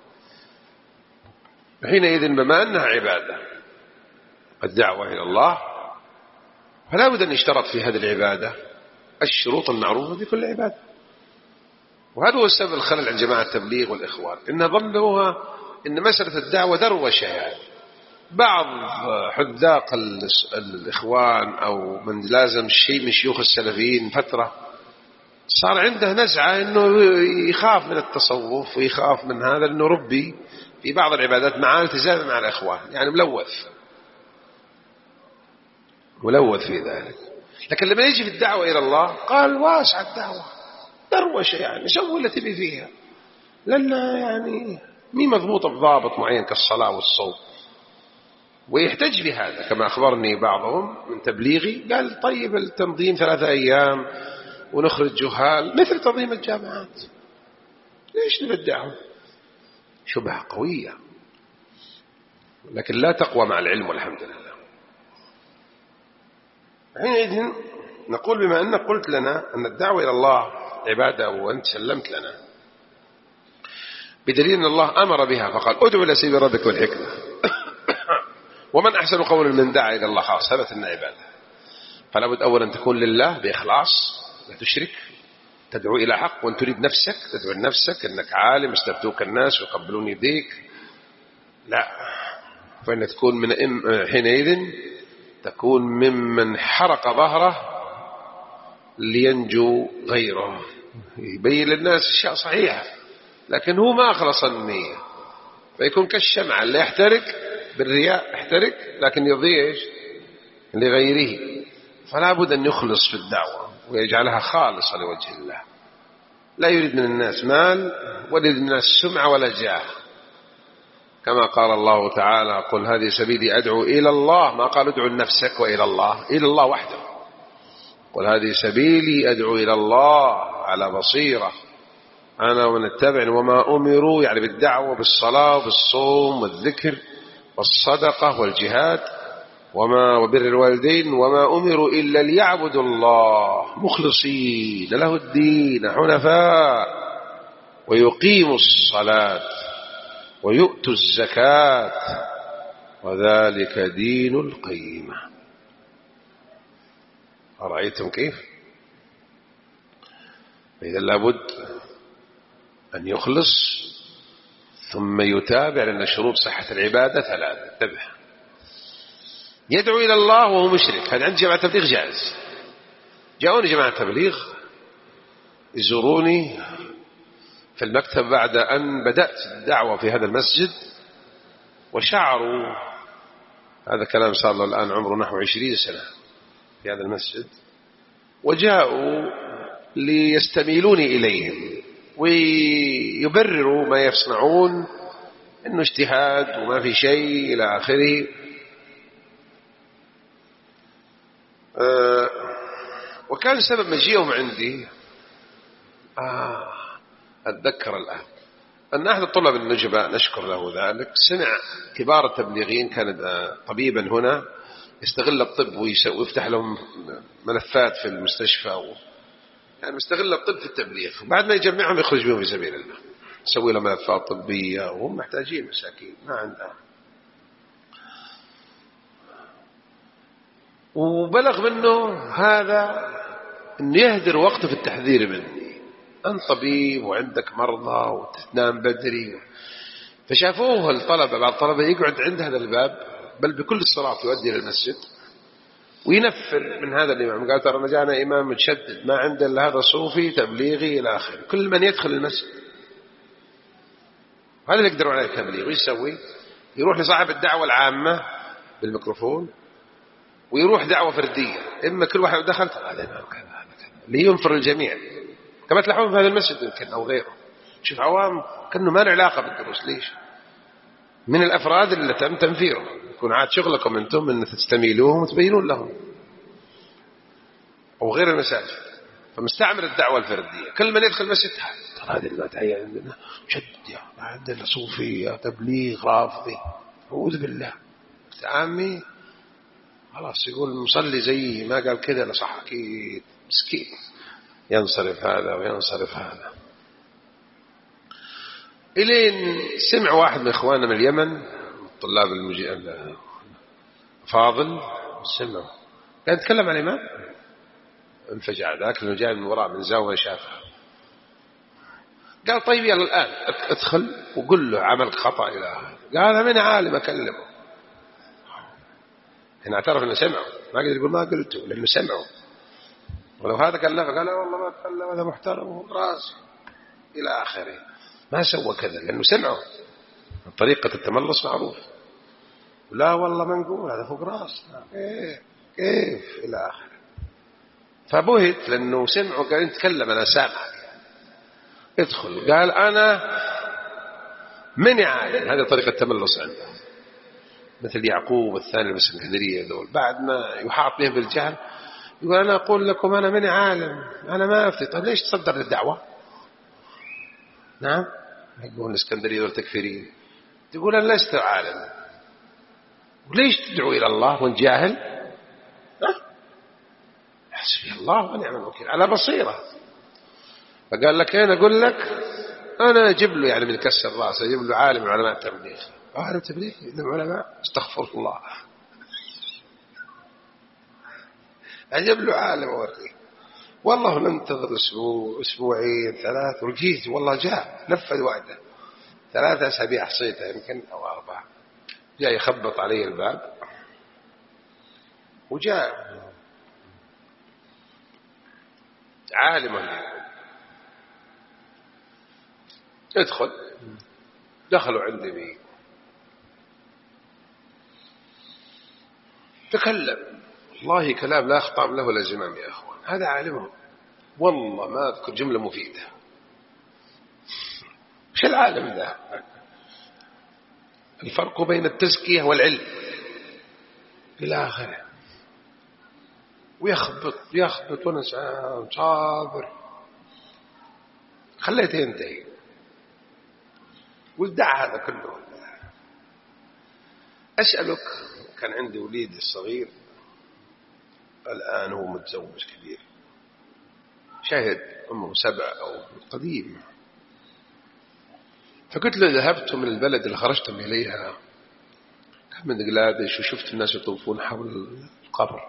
حينئذ بما أنها عبادة الدعوة إلى الله، فلا بد أن يشترط في هذه العبادة الشروط المعروفة في كل عبادة. وهذا هو السبب الخلل عند جماعة التبليغ والإخوان، إن ظنوها إن مسألة الدعوة دروشة. يعني بعض حذاق الإخوان أو من لازم شيء من شيوخ السلفيين فترة صار عنده نزعة إنه يخاف من التصوف ويخاف من هذا، إنه ربي في بعض العبادات مع التزام مع الإخوان، يعني ملوث ملوث في ذلك. لكن لما يجي في الدعوة إلى الله قال واسع الدعوة دروشة، يعني سوي اللي تبي فيها، لأنها يعني مي مضبوطة بضابط معين كالصلاة والصوم. ويحتج بهذا كما أخبرني بعضهم من تبليغي، قال طيب التنظيم ثلاثة أيام ونخرج جهال مثل تنظيم الجامعات، ليش نبدعهم؟ شبهة قوية لكن لا تقوى مع العلم والحمد لله. حينئذ نقول بما أنك قلت لنا أن الدعوة إلى الله عبادة وأنت سلمت لنا بدليل أن الله أمر بها فقال ادعو إلى سبيل ربك والحكمة ومن أحسن قولا من دعا إلى الله، خلاص ثبت أنها عبادة. فلا بد أولا أن تكون لله بإخلاص، لا تشرك، تدعو إلى حق وأن تريد نفسك، تدعو لنفسك أنك عالم استفتوك الناس ويقبلون يديك، لا، فإن تكون من حينئذ تكون ممن حرق ظهره لينجو غيره، يبين للناس أشياء صحيحة لكن هو ما أخلص النية، فيكون كالشمعة اللي يحترق بالرياء يحترق لكن يضيع لغيره. فلا بد أن يخلص في الدعوة ويجعلها خالصة لوجه الله، لا يريد من الناس مال ولا يريد من الناس سمعة ولا جاه، كما قال الله تعالى قل هذه سبيلي أدعو إلى الله، ما قال ادعو لنفسك وإلى الله، إلى الله وحده. قل هذه سبيلي أدعو إلى الله على بصيرة أنا ومن اتبعني وما أمروا، يعني بالدعوة بالصلاة وبالصوم والذكر والصدقة والجهاد وما وبر الوالدين، وما أمروا إلا ليعبدوا الله مخلصين له الدين حنفاء ويقيموا الصلاة ويؤتوا الزكاة وذلك دين القيمة. أرأيتم كيف؟ إذا لابد أن يخلص ثم يتابع، لأن شروط صحة العبادة ثلاثة. انتبه، يدعو إلى الله وهو مشرك، هذا عند جماعة التبليغ جائز. جاءوني جماعة التبليغ يزوروني في المكتب بعد أن بدأت الدعوة في هذا المسجد، وشعروا، هذا كلام صار له الآن عمره نحو عشرين سنة في هذا المسجد، وجاءوا ليستميلوني إليهم ويبرروا ما يصنعون إنه اجتهاد وما في شيء إلى آخره. أه وكان سبب مجيئهم عندي آه أتذكر الآن أن أحد الطلاب النجباء نشكر له ذلك سمع كبار التبليغين، كان طبيبا هنا يستغل الطب ويفتح لهم ملفات في المستشفى و... يعني مستغل الطب في التبليغ، بعد ما يجمعهم يخرج بهم في سبيل الله، يسوي لهم ملفات طبية وهم محتاجين مساكين ما عندهم. وبلغ منه هذا أن يهدر وقته في التحذير مني، أنت طبيب وعندك مرضى وتنام بدري. فشافوه الطلبة، بعض الطلبة يقعد عند هذا الباب بل بكل الصلاة يؤدي إلى المسجد وينفر من هذا الإمام، قال ترى أنا جانا إمام متشدد ما عنده إلا هذا صوفي تبليغي إلى آخره، كل من يدخل المسجد هذا اللي يقدروا عليه التبليغ. ويش يسوي؟ يروح لصاحب الدعوة العامة بالميكروفون ويروح دعوة فردية، إما كل واحد دخلت هذا إمام كذا هذا كذا لينفر الجميع، كما تلاحظون في هذا المسجد يمكن أو غيره. شوف عوام كأنه ما له علاقة بالدروس، ليش؟ من الأفراد اللي تم تنفيره، يكون عاد شغلكم أنتم أن تستميلوهم وتبينون لهم، أو غير المساجد. فمستعمل الدعوة الفردية. كل من يدخل مسجد ترى هذه المدعية عندنا شد، عندنا صوفية، تبليغ، رافضي، أعوذ بالله. عامي خلاص يقول مصلي زي ما قال كذا لصح أكيد، مسكين. ينصرف هذا وينصرف هذا. إلين سمع واحد من إخواننا من اليمن، طلاب المجيء فاضل، سمعوا كان يتكلم عن الإمام، انفجع ذاك لأنه جاي من وراء من زاوية شافها. قال طيب يلا الآن ادخل وقل له عملك خطأ إلى آخره. قال أنا من عالم أكلمه. هنا اعترف أنه سمعه، ما قدر يقول ما قلته لأنه سمعه. ولو هذا كلفه قال لا والله ما أتكلم، هذا محترم وراس إلى آخره. ما سوى كذا لأنه سمعه. طريقة التملص معروف. لا والله ما نقول هذا فوق راس، كيف كيف إلى آخره. فبهت لأنه سمعه قال نتكلم أنا سامعك. ادخل. قال أنا من عالم. هذه طريقة التملص عنده، مثل يعقوب الثاني الإسكندرية ذول بعد ما يحاط بهم بالجهل يقول أنا أقول لكم أنا من عالم، أنا ما أفتي. طيب ليش تصدر للدعوة؟ نعم يقول الإسكندرية ذول تكفيرين. تقول أنا لست عالم، وليش تدعو إلى الله وانت جاهل؟ حسبي الله ونعم الوكيل، على بصيرة. فقال لك أنا أقول لك أنا أجيب له يعني من كسر راسه، أجيب له عالم من علماء التبليغ. عالم تبليغ إنهم علماء، استغفر الله. أجيب له عالم أوريه. والله ننتظر أسبوع أسبوعين ثلاث، ولقيت والله جاء نفذ وعده. ثلاثة أسابيع حصيته يمكن أو أربعة. جاء يخبط علي الباب وجاء عالما ادخل. دخلوا عندي بي تكلم والله كلام لا أخطأ له ولا زمام يا أخوان. هذا عالمهم والله ما أذكر جملة مفيدة. مش العالم ذا. الفرق بين التزكية والعلم إلى آخره. ويخبط يخبط وانا صابر. خليته ينتهي وادعى هذا كله. أسألك، كان عندي وليدي الصغير الآن هو متزوج كبير، شاهد عمره سبع أو قديم. فقلت له ذهبت من البلد اللي خرجتم إليها كان من بنغلاديش وشفت الناس يطوفون حول القبر،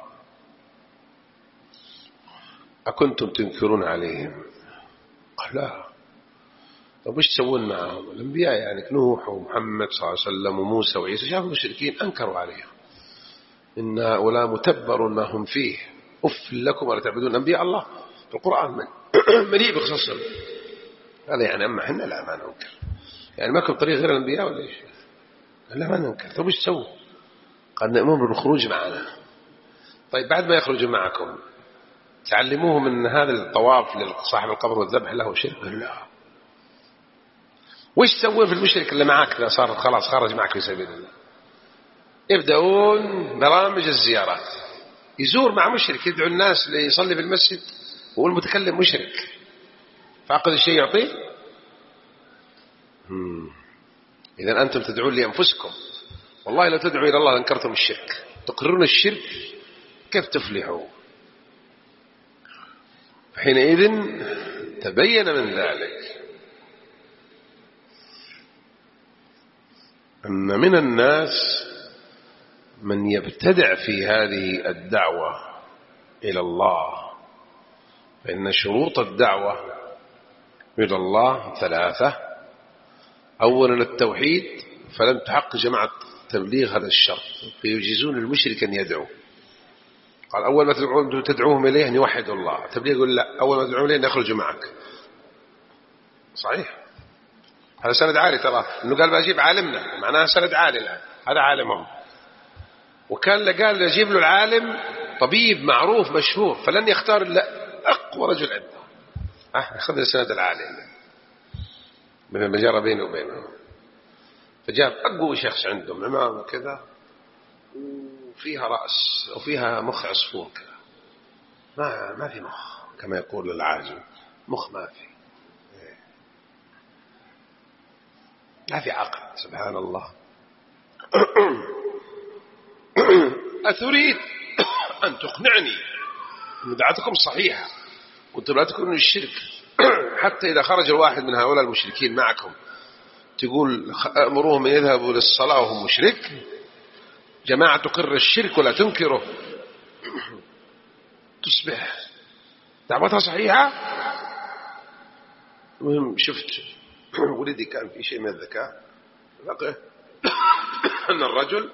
أكنتم تنكرون عليهم؟ قال لا. طب وش تسوون معهم؟ الأنبياء يعني نوح ومحمد صلى الله عليه وسلم وموسى وعيسى شافوا المشركين أنكروا عليهم، إن هؤلاء متبر ما هم فيه، أف لكم ولا تعبدون أنبياء الله. في القرآن من مليء بخصوصهم. هذا يعني أما حنا لا ما ننكر، يعني ما كنت طريق غير الأنبياء ولا إيش؟ لا ما ننكر. طب وش تسووا؟ قال نأمر بالخروج معنا. طيب بعد ما يخرجوا معكم تعلموهم أن هذا الطواف لصاحب القبر والذبح له شرك؟ لا. وش تسوون في المشرك اللي معك إذا صار خلاص خرج معك في سبيل الله؟ يبدأون برامج الزيارات، يزور مع مشرك، يدعو الناس ليصلي في المسجد والمتكلم مشرك، فأخذ الشيء يعطيه. إذن أنتم تدعون لأنفسكم، والله لو تدعوا إلى الله لانكرتم الشرك. تقررون الشرك كيف تفلحوا؟ حينئذ تبين من ذلك أن من الناس من يبتدع في هذه الدعوة إلى الله، فإن شروط الدعوة إلى الله ثلاثة. أولا التوحيد، فلم تحقق جماعة تبليغ هذا الشرط فيجيزون المشرك أن يدعو. قال أول ما تدعوهم تدعوهم إليه أن يوحدوا الله. تبليغ يقول لا، أول ما تدعوهم إليه أن يخرجوا معك. صحيح، هذا سند عالي ترى، إنه قال بأجيب عالمنا معناها سند عالي الآن، هذا عالمهم. وكان قال يجيب له العالم طبيب معروف مشهور، فلن يختار إلا أقوى رجل عنده. أه أخذ السند العالي من المجرى بينه وبينه، فجاب أقوى شخص عندهم عمامة كذا وفيها رأس وفيها مخ عصفور كذا، ما ما في مخ، كما يقول العاجم، مخ ما في، ما في عقل. سبحان الله. أتريد أن تقنعني أن دعاتكم صحيحة وأنتم لا تكونوا الشرك، حتى إذا خرج الواحد من هؤلاء المشركين معكم تقول أمروهم يذهبوا للصلاة وهم مشرك؟ جماعة تقر الشرك ولا تنكره، تصبح دعوتها صحيحة. المهم شفت ولدي كان في شيء من الذكاء، لقيه أن الرجل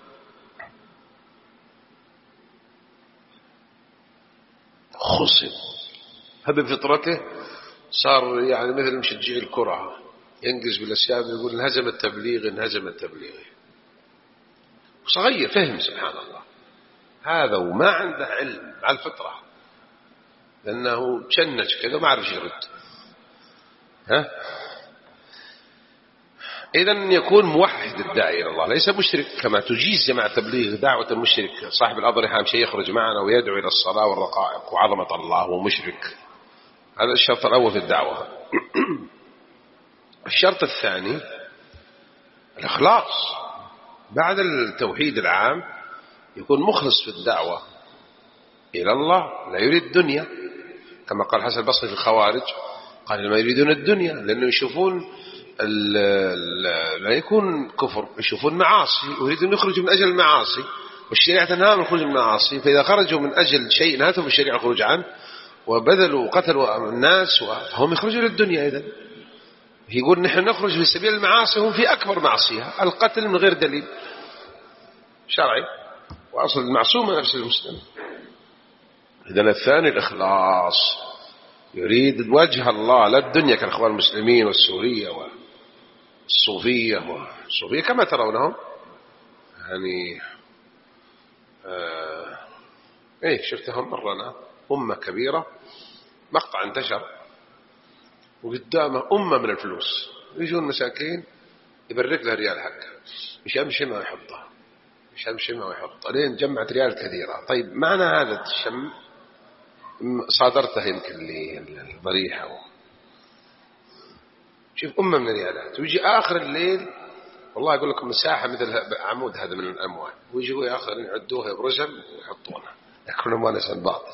خصب، هذا بفطرته صار يعني مثل مشجع الكرة، ينقز بالأسياب يقول انهزم التبليغ انهزم التبليغ. صغير فهم سبحان الله هذا، وما عنده علم على الفطرة، لأنه تشنج كذا ما عرف يرد. ها إذن يكون موحد الداعي إلى الله، ليس مشرك كما تجيز جماعة تبليغ دعوة المشرك. صاحب الأضرحة مشي يخرج معنا ويدعو إلى الصلاة والرقائق وعظمة الله ومشرك، هذا الشرط الأول في الدعوة. الشرط الثاني الإخلاص، بعد التوحيد العام يكون مخلص في الدعوة إلى الله، لا يريد الدنيا، كما قال حسن البصري في الخوارج، قال ما يريدون الدنيا لأنه يشوفون لا يكون كفر، يشوفون معاصي ويريدون يخرجوا من أجل المعاصي، والشريعة تنهى من خروج من المعاصي، فإذا خرجوا من أجل شيء نهتهم الشريعة الخروج عنه وبذلوا وقتلوا الناس فهم يخرجوا للدنيا. إذن يقول نحن نخرج في سبيل المعاصي، هم في أكبر معصية القتل من غير دليل شرعي، وأصل المعصومة نفس المسلم. إذن الثاني الإخلاص، يريد وجه الله لا الدنيا، كالأخوان المسلمين والسورية والصوفية والصوفية كما ترونهم يعني آه ايه شفتهم مرنا أمة كبيرة، مقطع انتشر وقدامه أمة من الفلوس، يجون مساكين يبرك له ريال حقه، مش يمشمها ويحطها، مش يمشمها ويحطها لين جمعت ريال كثيرة. طيب معنى هذا الشم صادرته يمكن للضريحة، شوف أمة من الريالات، ويجي آخر الليل والله يقول لكم مساحة مثل عمود هذا من الأموال، ويجوا آخر يعدوها برجل ويحطونها يأكلون أموال ناس الباطل.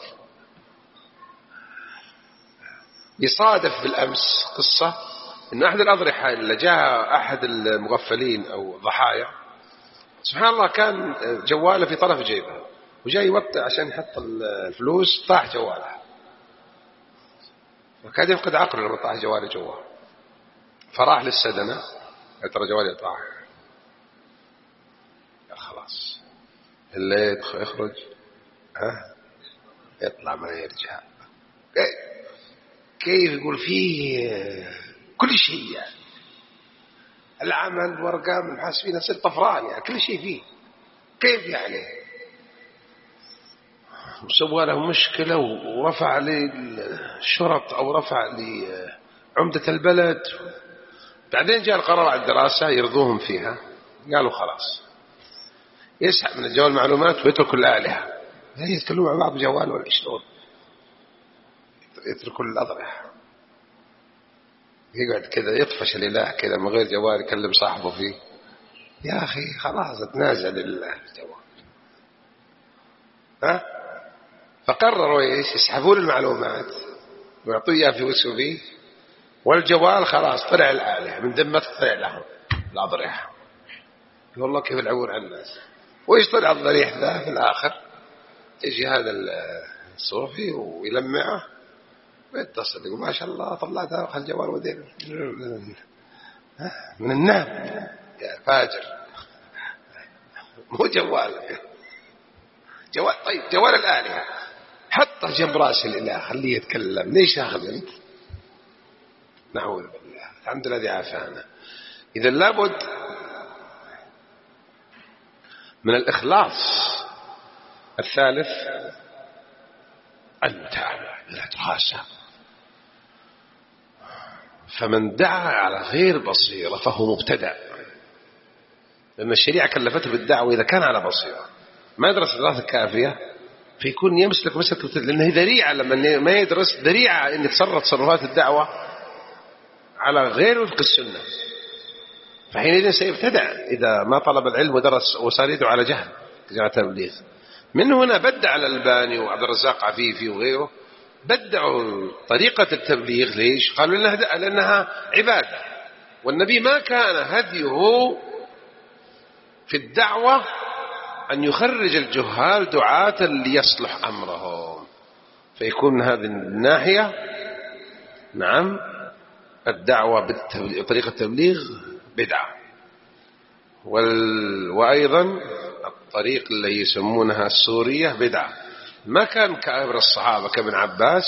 يصادف بالأمس قصة إن أحد الأضرحة اللي جاء أحد المغفلين أو ضحايا سبحان الله كان جواله في طرف جيبه، وجاي يوطي عشان يحط الفلوس، طاح جواله، وكاد يفقد عقله لما طاح جواله جوا، فراح للسدنة يا ترى جوالي طاح، يا خلاص اللي يخرج ها يطلع ما يرجع. كيف يقول فيه كل شيء يعني، العمل وارقام المحاسبين ست طفران يعني كل شيء فيه، كيف يعني؟ وسوى له مشكلة ورفع لي الشرط أو رفع لي عمدة البلد، بعدين جاء القرار على الدراسة يرضوهم فيها، قالوا خلاص يسحب من الجوال معلومات ويترك الآلهة، لا يتكلموا مع بعض بجوال ولا شلون، يتركوا الأضرحة، يقعد كذا يطفش الإله كذا من غير جوال يكلم صاحبه فيه. يا أخي خلاص اتنازل لله الجوال. ها فقرروا ايش؟ يسحبون المعلومات ويعطوا اياها في وسو فيه، والجوال خلاص طلع الآلهة من ذمته، طلع لهم الأضرحة. والله كيف يلعبون على الناس. وإيش طلع الضريح ذا في الآخر؟ يجي هذا الصوفي ويلمعه ويتصل يقول ما شاء الله طلعت هذا الجوال ودين من النام يا فاجر، مو جوال جوال. طيب جوال الآلهة حطه جنب راس الإله خليه يتكلم، ليش أخذ أنت؟ نعوذ بالله، الحمد لله الذي عافانا. إذا لابد من الإخلاص. الثالث المتابعة لا تخاسى، فمن دعا على غير بصيرة فهو مبتدع، لأن الشريعة كلفته بالدعوة إذا كان على بصيرة، ما درس دراسة كافية فيكون يمسلك مسلك، لأنه ذريعة لما ما يدرس، ذريعة أن يتصرف تصرفات الدعوة على غير وفق السنة، فحينئذ سيبتدع إذا ما طلب العلم ودرس وصار يدعو على جهل جهة تبليغ. من هنا بدع الألباني وعبد الرزاق عفيفي وغيره، بدعوا طريقة التبليغ. ليش؟ قالوا لأنها, لأنها عبادة، والنبي ما كان هديه في الدعوة أن يخرج الجهال دعاة ليصلح أمرهم، فيكون هذه الناحية نعم الدعوة بطريقة التبليغ بدعة. وال... وأيضا الطريق اللي يسمونها السورية بدعة. ما كان كابر الصحابة كابن عباس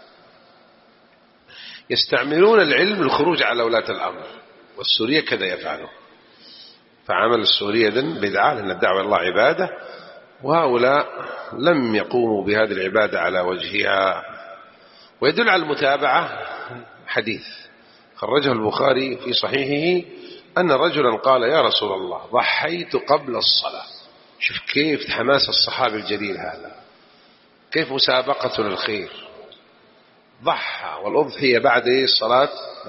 يستعملون العلم للخروج على ولاة الأمر، والسورية كذا يفعلون. فعمل السورية ذن بدعة، لأن الدعوة إلى الله عبادة، وهؤلاء لم يقوموا بهذه العبادة على وجهها. ويدل على المتابعة حديث خرجه البخاري في صحيحه أن رجلا قال يا رسول الله ضحيت قبل الصلاة. شوف كيف حماس الصحابي الجليل هذا، كيف مسابقة للخير. ضحى، والأضحية بعد الصلاة.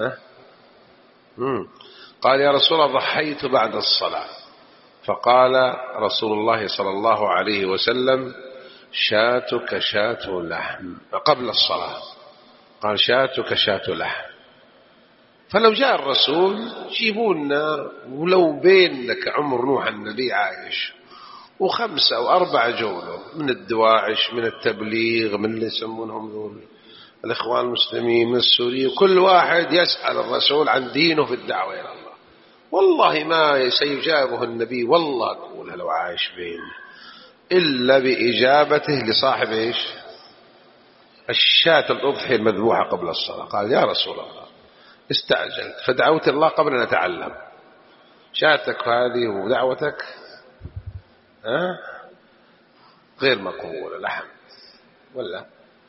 قال يا رسول الله ضحيت بعد الصلاة. فقال رسول الله صلى الله عليه وسلم شاتك شات لحم. قبل الصلاة قال شاتك شات لحم. فلو جاء الرسول جيبونا ولو بينك عمر نوح النبي عايش وخمسة أو أربعة جولة من الدواعش، من التبليغ، من اللي يسمونهم ذول الإخوان المسلمين، من السوريين، كل واحد يسأل الرسول عن دينه في الدعوة إلى الله، والله ما سيجابه النبي، والله أقولها لو عايش بين إلا بإجابته لصاحب إيش الشاة الأضحية المذبوحة قبل الصلاة. قال يا رسول الله استعجلت فدعوت الله قبل أن أتعلم. شاتك هذه ودعوتك ها غير مقبولة لحم، ولا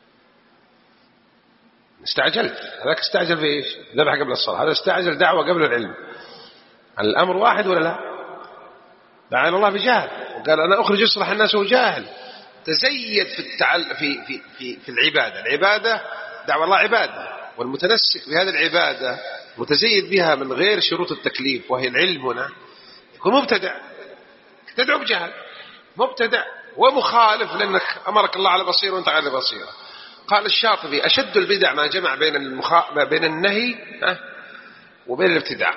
استعجلت. هذاك استعجل في إيش؟ ذبح قبل الصلاة. هذا استعجل دعوة قبل العلم. الأمر واحد ولا لا؟ دعا الله بجهل وقال أنا أخرج يصلح الناس وجاهل. تزيد في التعل في في في في العبادة. العبادة دعوة الله عبادة، والمتنسك بهذه العبادة متزيد بها من غير شروط التكليف وهي العلم هنا يكون مبتدع، تدعو بجهل، مبتدع ومخالف، لأنك أمرك الله على بصيرة وأنت على بصيرة. قال الشاطبي أشد البدع ما جمع بين المخ... ما بين النهي وبين الابتداع.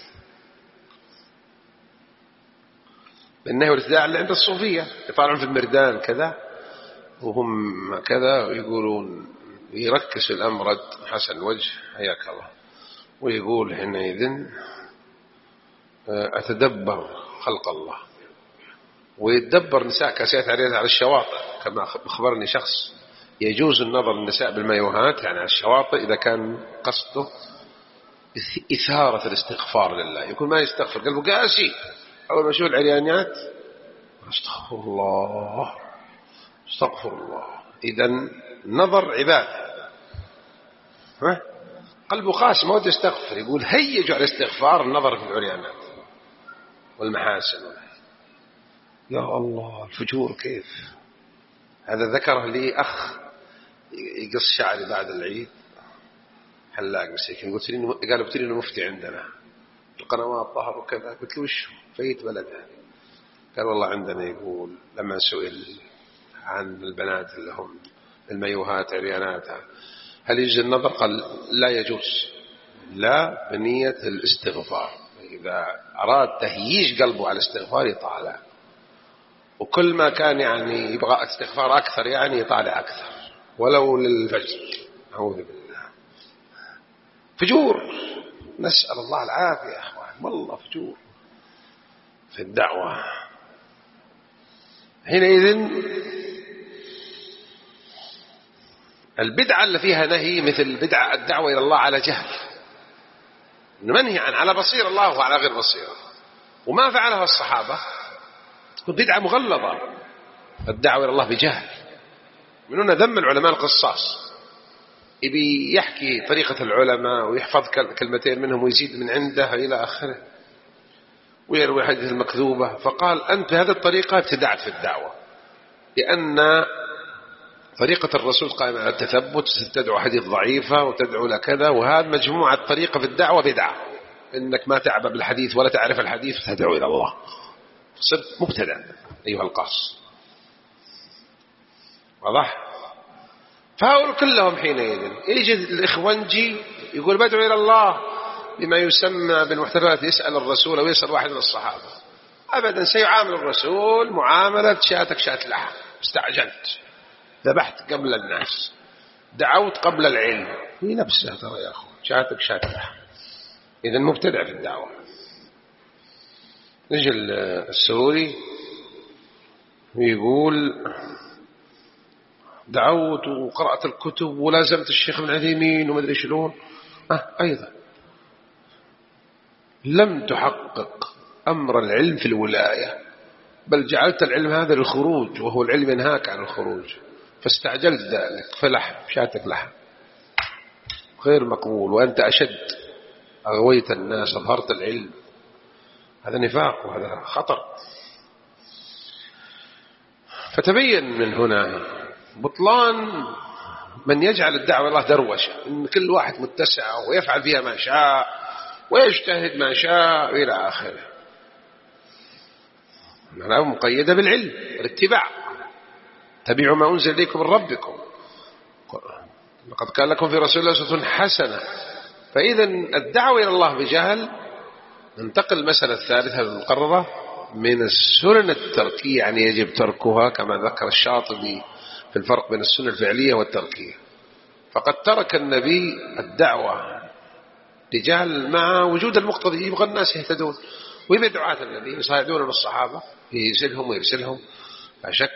النهي والابتداع اللي عند الصوفية يطالعون في المردان كذا وهم كذا ويقولون يركز الأمر رد حسن الوجه حياك الله، ويقول حينئذ أتدبر خلق الله، ويتدبر نساء كاسيات عريضة على الشواطئ. كما أخبرني شخص يجوز النظر للنساء بالمايوهات يعني على الشواطئ إذا كان قصده إثارة الاستغفار لله، يكون ما يستغفر قلبه قاسي، أول ما يشوف العريانيات استغفر الله استغفر الله. إذن نظر عبادة، ها قلبه قاسي ما ودي يستغفر، يقول هيجوا على الاستغفار النظر في العريانات والمحاسن. يا الله الفجور كيف. هذا ذكره لي أخ يقص شعري بعد العيد حلاق مسيكين، قلت لي قالوا ابتلي له مفتي عندنا القنوات ظهر وكذا. قلت له وش فايت بلدها؟ قال والله عندنا يقول لما سئل عن البنات اللي هم المايوهات عرياناتها هل يجوز النظر؟ قال لا يجوز، لا بنية الاستغفار. إذا أراد تهييج قلبه على الاستغفار يطالع، وكل ما كان يعني يبغى استغفار أكثر يعني يطالع أكثر ولو للفجر. أعوذ بالله فجور، نسأل الله العافية يا أخوان، والله فجور في الدعوة. حينئذ البدعة اللي فيها نهي مثل بدعة الدعوة إلى الله على جهل، منهي عن على بصير الله وعلى غير بصيرة، وما فعلها الصحابة تكون بدعة مغلظة. الدعوة إلى الله بجهل، من هنا ذم العلماء القصاص، يبي يحكي طريقة العلماء ويحفظ كلمتين منهم ويزيد من عنده إلى آخره ويروي حديث المكذوبة. فقال أنت بهذه الطريقة ابتدعت في الدعوة، لأن طريقة الرسول قائمة على التثبت، تدعو حديث ضعيفة وتدعو لكذا، وهذا مجموعة طريقة في الدعوة بدعة، إنك ما تعبأ بالحديث ولا تعرف الحديث تدعو إلى الله، صرت مبتدع أيها القاص. واضح؟ فهؤلاء كلهم حينئذ يجي الإخوانجي يقول بدعو إلى الله بما يسمى بالمحتفلات، يسأل الرسول أو يسأل واحد من الصحابة. أبدا، سيعامل الرسول معاملة شاتك شات لحم، استعجلت، ذبحت قبل الناس، دعوت قبل العلم، هي نفسها ترى يا أخوان، شاتك شات لحم. إذن مبتدع في الدعوة. نجي السوري يقول دعوت وقرأت الكتب ولازمت الشيخ ابن عثيمين وما أدري شلون. أه أيضا لم تحقق أمر العلم في الولاية، بل جعلت العلم هذا للخروج، وهو العلم ينهاك عن الخروج، فاستعجلت ذلك، فلحم شاتك لحم غير مقبول، وأنت أشد، أغويت الناس، أظهرت العلم، هذا نفاق وهذا خطر. فتبين من هنا بطلان من يجعل الدعوة الله دروشة، إن كل واحد متسع ويفعل فيها ما شاء ويجتهد ما شاء إلى آخره، معناه مقيدة بالعلم والاتباع، تبعوا ما أنزل إليكم من ربكم، لقد كان لكم في رسول الله أسوة حسنة. فإذا الدعوة إلى الله بجهل. ننتقل المسألة الثالثة المقررة من السنن التركية، يعني يجب تركها كما ذكر الشاطبي في الفرق بين السنة الفعلية والتركية. فقد ترك النبي الدعوة بجهل مع وجود المقتضي، يبغى الناس يهتدون، ويبقى دعاة النبي يصاعدون بالصحابة، يرسلهم ويرسلهم لا شك.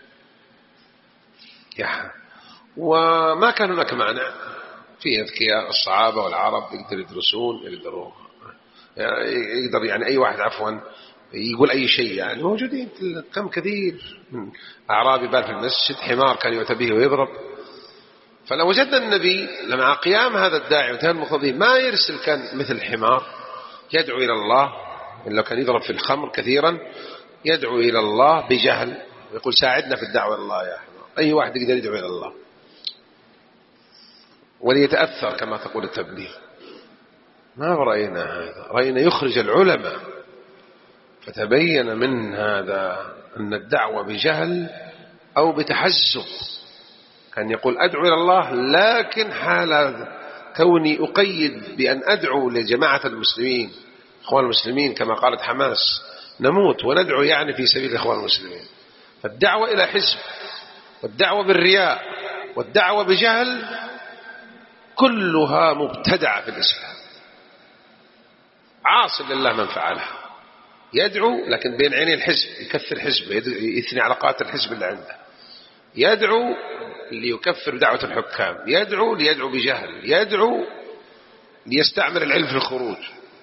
وما كان هناك مانع في أذكياء الصحابة والعرب يقدر يدرسون، يقدروا يقدر يعني أي واحد عفوا يقول أي شيء، يعني موجودين كم كثير من أعرابي بال في المسجد حمار كان يؤتى به ويضرب. فلو وجدنا النبي مع قيام هذا الداعي وانتهى المقتضي ما يرسل، كان مثل الحمار يدعو إلى الله، لو كان يضرب في الخمر كثيرا يدعو إلى الله بجهل، ويقول ساعدنا في الدعوة إلى الله يا حمار. أي واحد يقدر يدعو إلى الله وليتأثر كما تقول التبليغ. ما رأينا هذا، رأينا يخرج العلماء. فتبين من هذا أن الدعوة بجهل أو بتحزب، كان يقول أدعو إلى الله، لكن حال كوني أقيد بأن أدعو لجماعة المسلمين إخوان المسلمين كما قالت حماس نموت وندعو، يعني في سبيل الإخوان المسلمين. فالدعوة إلى حزب والدعوة بالرياء والدعوة بجهل كلها مبتدعة في الإسلام، عاص لله من فعلها. يدعو لكن بين عيني الحزب، يكثر حزب، يثني علاقات الحزب اللي عنده، يدعو ليكفر دعوة الحكام، يدعو ليدعو بجهل، يدعو ليستعمل العلم في الخروج.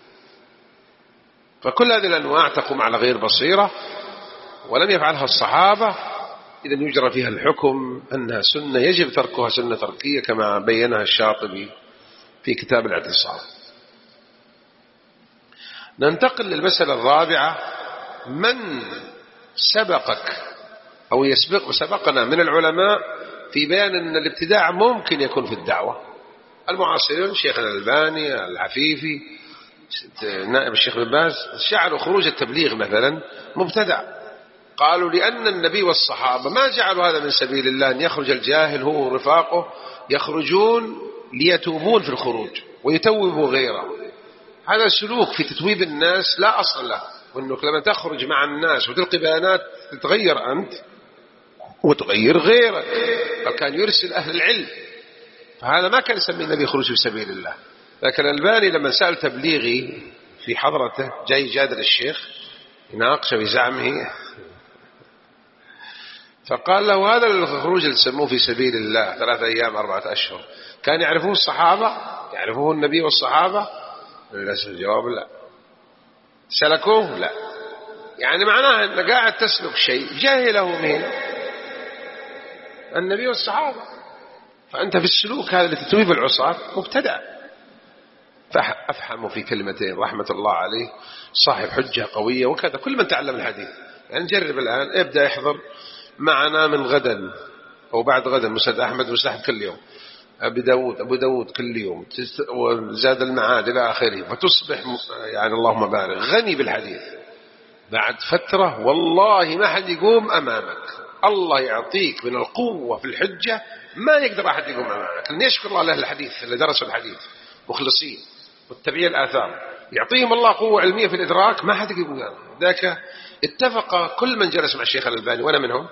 فكل هذه الأنواع تقوم على غير بصيرة ولم يفعلها الصحابة، إذن يجرى فيها الحكم أنها سنة يجب تركها، سنة تركية كما بينها الشاطبي في كتاب الاعتصام. ننتقل للمسألة الرابعة. من سبقك أو يسبق سبقنا من العلماء في بيان أن الابتداع ممكن يكون في الدعوة؟ المعاصرين شيخنا الألباني، العفيفي، نائب الشيخ بن باز، شعروا خروج التبليغ مثلا مبتدع. قالوا لأن النبي والصحابة ما جعلوا هذا من سبيل الله، أن يخرج الجاهل هو ورفاقه يخرجون ليتوبون في الخروج ويتوبوا غيره. هذا سلوك في تتويب الناس لا أصل له، وأنك لما تخرج مع الناس وتلقي بيانات تتغير أنت وتغير غيرك، فكان يرسل أهل العلم. فهذا ما كان يسمي النبي خروج في سبيل الله. لكن الألباني لما سأل تبليغي في حضرته جاي جادل الشيخ يناقش بزعمه، فقال له هذا الخروج اللي سموه في سبيل الله ثلاثة أيام أربعة أشهر كان يعرفوه الصحابة، يعرفوه النبي والصحابة؟ للأسف الجواب لا. سلكوه؟ لا. يعني معناه أنك قاعد تسلك شيء جاهله مين؟ النبي والصحابة. فأنت في السلوك هذا اللي تتويب العصاة مبتدع. فأفحموا في كلمتين رحمة الله عليه، صاحب حجة قوية وكذا. كل من تعلم الحديث يعني نجرب الآن، ابدأ يحضر معنا من غدا أو بعد غدا مسند أحمد مسند كل يوم، أبي داود أبو داود كل يوم، وزاد المعاد إلى آخره، فتصبح يعني اللهم بارك غني بالحديث. بعد فترة والله ما حد يقوم أمامك، الله يعطيك من القوة في الحجة ما يقدر أحد يقوم أمامك، لأن يشكر الله له الحديث اللي درسوا الحديث مخلصين والتبعية الآثار، يعطيهم الله قوة علمية في الإدراك ما حد يقوم أمامك. ذاك اتفق كل من جلس مع الشيخ الألباني وأنا منهم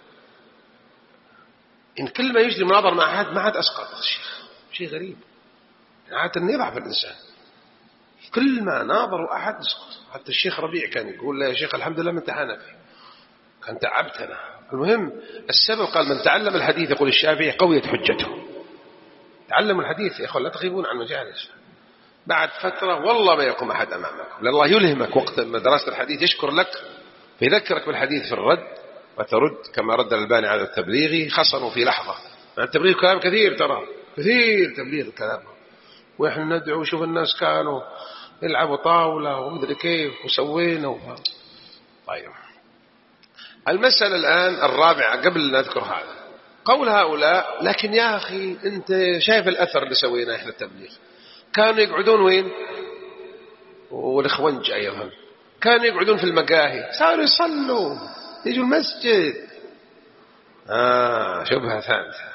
إن كل ما يجري مناظر مع أحد ما حد أسقط الشيخ، شيء غريب عادة يضعف الإنسان، كل ما ناظروا أحد يسقط. حتى الشيخ ربيع كان يقول له يا شيخ الحمد لله من تحانا فيه، كان تعبتنا. المهم السبب قال من تعلم الحديث يقول الشافعي قويت حجته. تعلموا الحديث يا أخوان لا تغيبون عن مجالس. بعد فترة والله ما يقوم أحد أمامك، لأن الله يلهمك وقت ما درست الحديث يشكر لك فيذكرك بالحديث في الرد وترد كما رد الألباني على التبليغي خصنوا في لحظة. التبليغ كلام كثير ترى كثير تبليغ الكلام، وإحنا ندعو شوف الناس كانوا يلعبوا طاولة ومدري كيف وسوينا و... طيب المسألة الآن الرابعة قبل أن نذكر هذا قول هؤلاء لكن يا أخي أنت شايف الأثر اللي سويناه إحنا التبليغ، كانوا يقعدون وين والإخوانج أيضا كانوا يقعدون في المقاهي صاروا يصلوا يجوا المسجد. آه شبهة ثالثة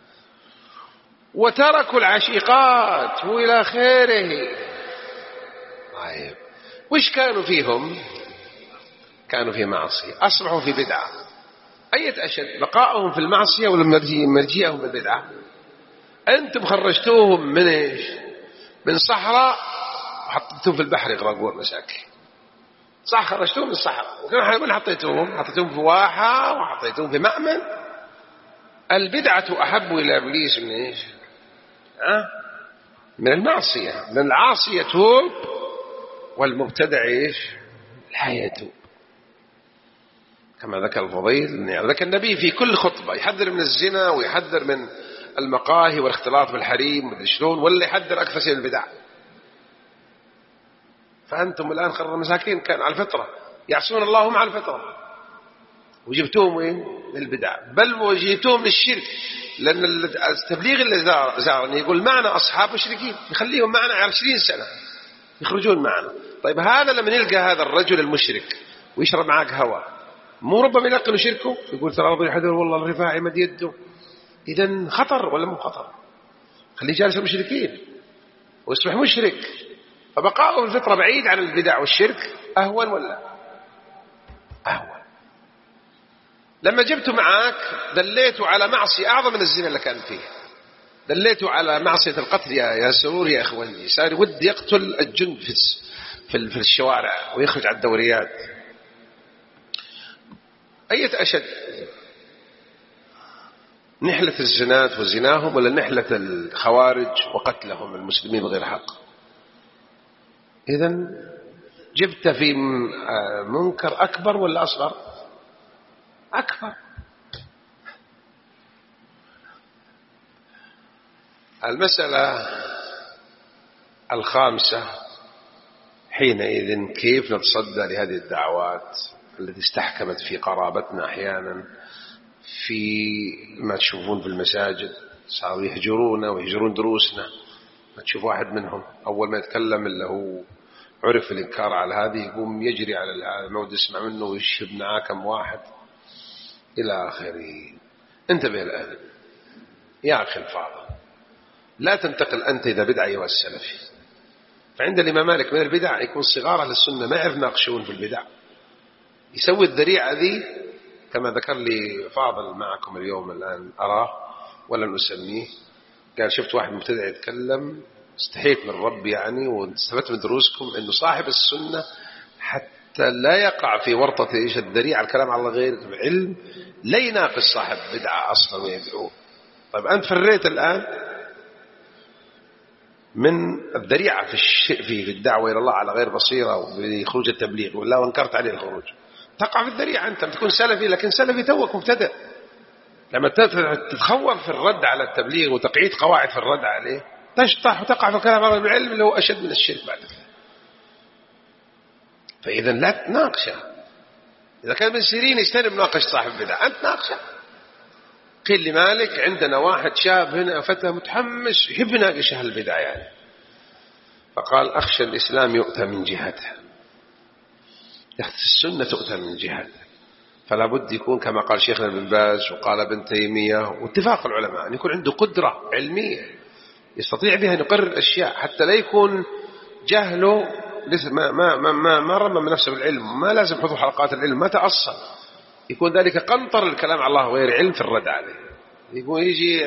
وتركوا العشيقات وإلى خيره. طيب وش كانوا فيهم؟ كانوا في معصية أصبحوا في بدعة. أية أشد بقاءهم في المعصية ولا مرجئهم بالبدعة؟ أنتم خرجتوهم من إيش؟ من صحراء وحطيتوهم في البحر يغرقون مساكين. صح خرجتوهم من الصحراء وين حطيتوهم؟ حطيتوهم في واحة وحطيتوهم في مأمن. البدعة أحب إلى إبليس من إيش؟ أه؟ من المعصية، من العاصي يتوب والمبتدع إيش؟ لا يتوب. كما ذكر الفضيل يعني ذكر النبي في كل خطبة يحذر من الزنا ويحذر من المقاهي والاختلاط بالحريم ومدري شلون، ولا يحذر أكثر شيء البدع. فأنتم الآن خرج مساكين كان على الفطرة يعصون الله مع الفطرة وجبتوهم وين؟ للبدع، بل وجبتوهم للشرك. لأن التبليغ اللي زارني يقول معنا أصحاب مشركين يخليهم معنا عشرين سنة يخرجون معنا. طيب هذا لما نلقى هذا الرجل المشرك ويشرب معك هوا مو ربما ينقل شركه يقول ترى ربي يحذر والله الرفاعي مد يده، إذن خطر ولا مو خطر؟ خليه جالس المشركين ويصبح مشرك. فبقاؤه الفطرة بعيد عن البدع والشرك أهون ولا أهون؟ لما جبته معاك دليته على معصية أعظم من الزنا اللي كان فيه، دليته على معصية القتل يا يا سرور يا إخواني. صار ود يقتل الجند في في الشوارع ويخرج على الدوريات. أية أشد نحلة الزنات وزناهم ولا نحلة الخوارج وقتلهم المسلمين بغير حق؟ إذن جبت في منكر أكبر ولا أصغر؟ أكبر. المسألة الخامسة حينئذ كيف نتصدى لهذه الدعوات التي استحكمت في قرابتنا أحيانا في ما تشوفون في المساجد صاروا يهجرونا ويهجرون دروسنا. ما تشوف واحد منهم أول ما يتكلم إلا هو عرف الإنكار على هذه يقوم يجري على الموت يسمع منه ويشهد معاه كم واحد إلى آخره. انتبه الآن يا أخي الفاضل، لا تنتقل أنت إذا بدعة أيها السلفي. فعند الإمام مالك من البدع يكون صغار أهل السنة ما يعرف ناقشون في البدع، يسوي الذريعة ذي كما ذكر لي فاضل معكم اليوم الآن أراه ولن أسميه، قال شفت واحد مبتدع يتكلم استحيت من رب يعني واستفدت من دروسكم إنه صاحب السنة حتى لا يقع في ورطة إيش الذريعة الكلام على غير علم لا يناقش صاحب بدعة أصلا ويدعوه. طيب أنت فريت الآن من الذريعة في في الدعوة إلى الله على غير بصيرة وبخروج التبليغ ولا وانكرت عليه الخروج، تقع في الذريعة. أنت بتكون سلفي لكن سلفي توك مبتدئ. لما تتخور في الرد على التبليغ وتقعيد قواعد في الرد عليه تشطح وتقع في كلام أهل العلم اللي هو أشد من الشرك بعد ذلك. فإذا لا تناقشه. إذا كان ابن سيرين يجتنب ناقش صاحب بدعة أنت ناقشه. قيل لمالك عندنا واحد شاب هنا فتى متحمس يحب يناقش أهل البدع يعني، فقال أخشى الإسلام يؤتى من جهته، السنة تؤتى من جهته، فلا بد يكون كما قال شيخنا ابن باز وقال ابن تيمية واتفاق العلماء أن يكون عنده قدرة علمية يستطيع بها أن يقرر الأشياء، حتى لا يكون جهله ما ما ما ما, ما رمى من نفسه بالعلم، ما لازم حضور حلقات العلم، ما تأصل، يكون ذلك قنطر الكلام على الله غير علم في الرد عليه، يقول يجي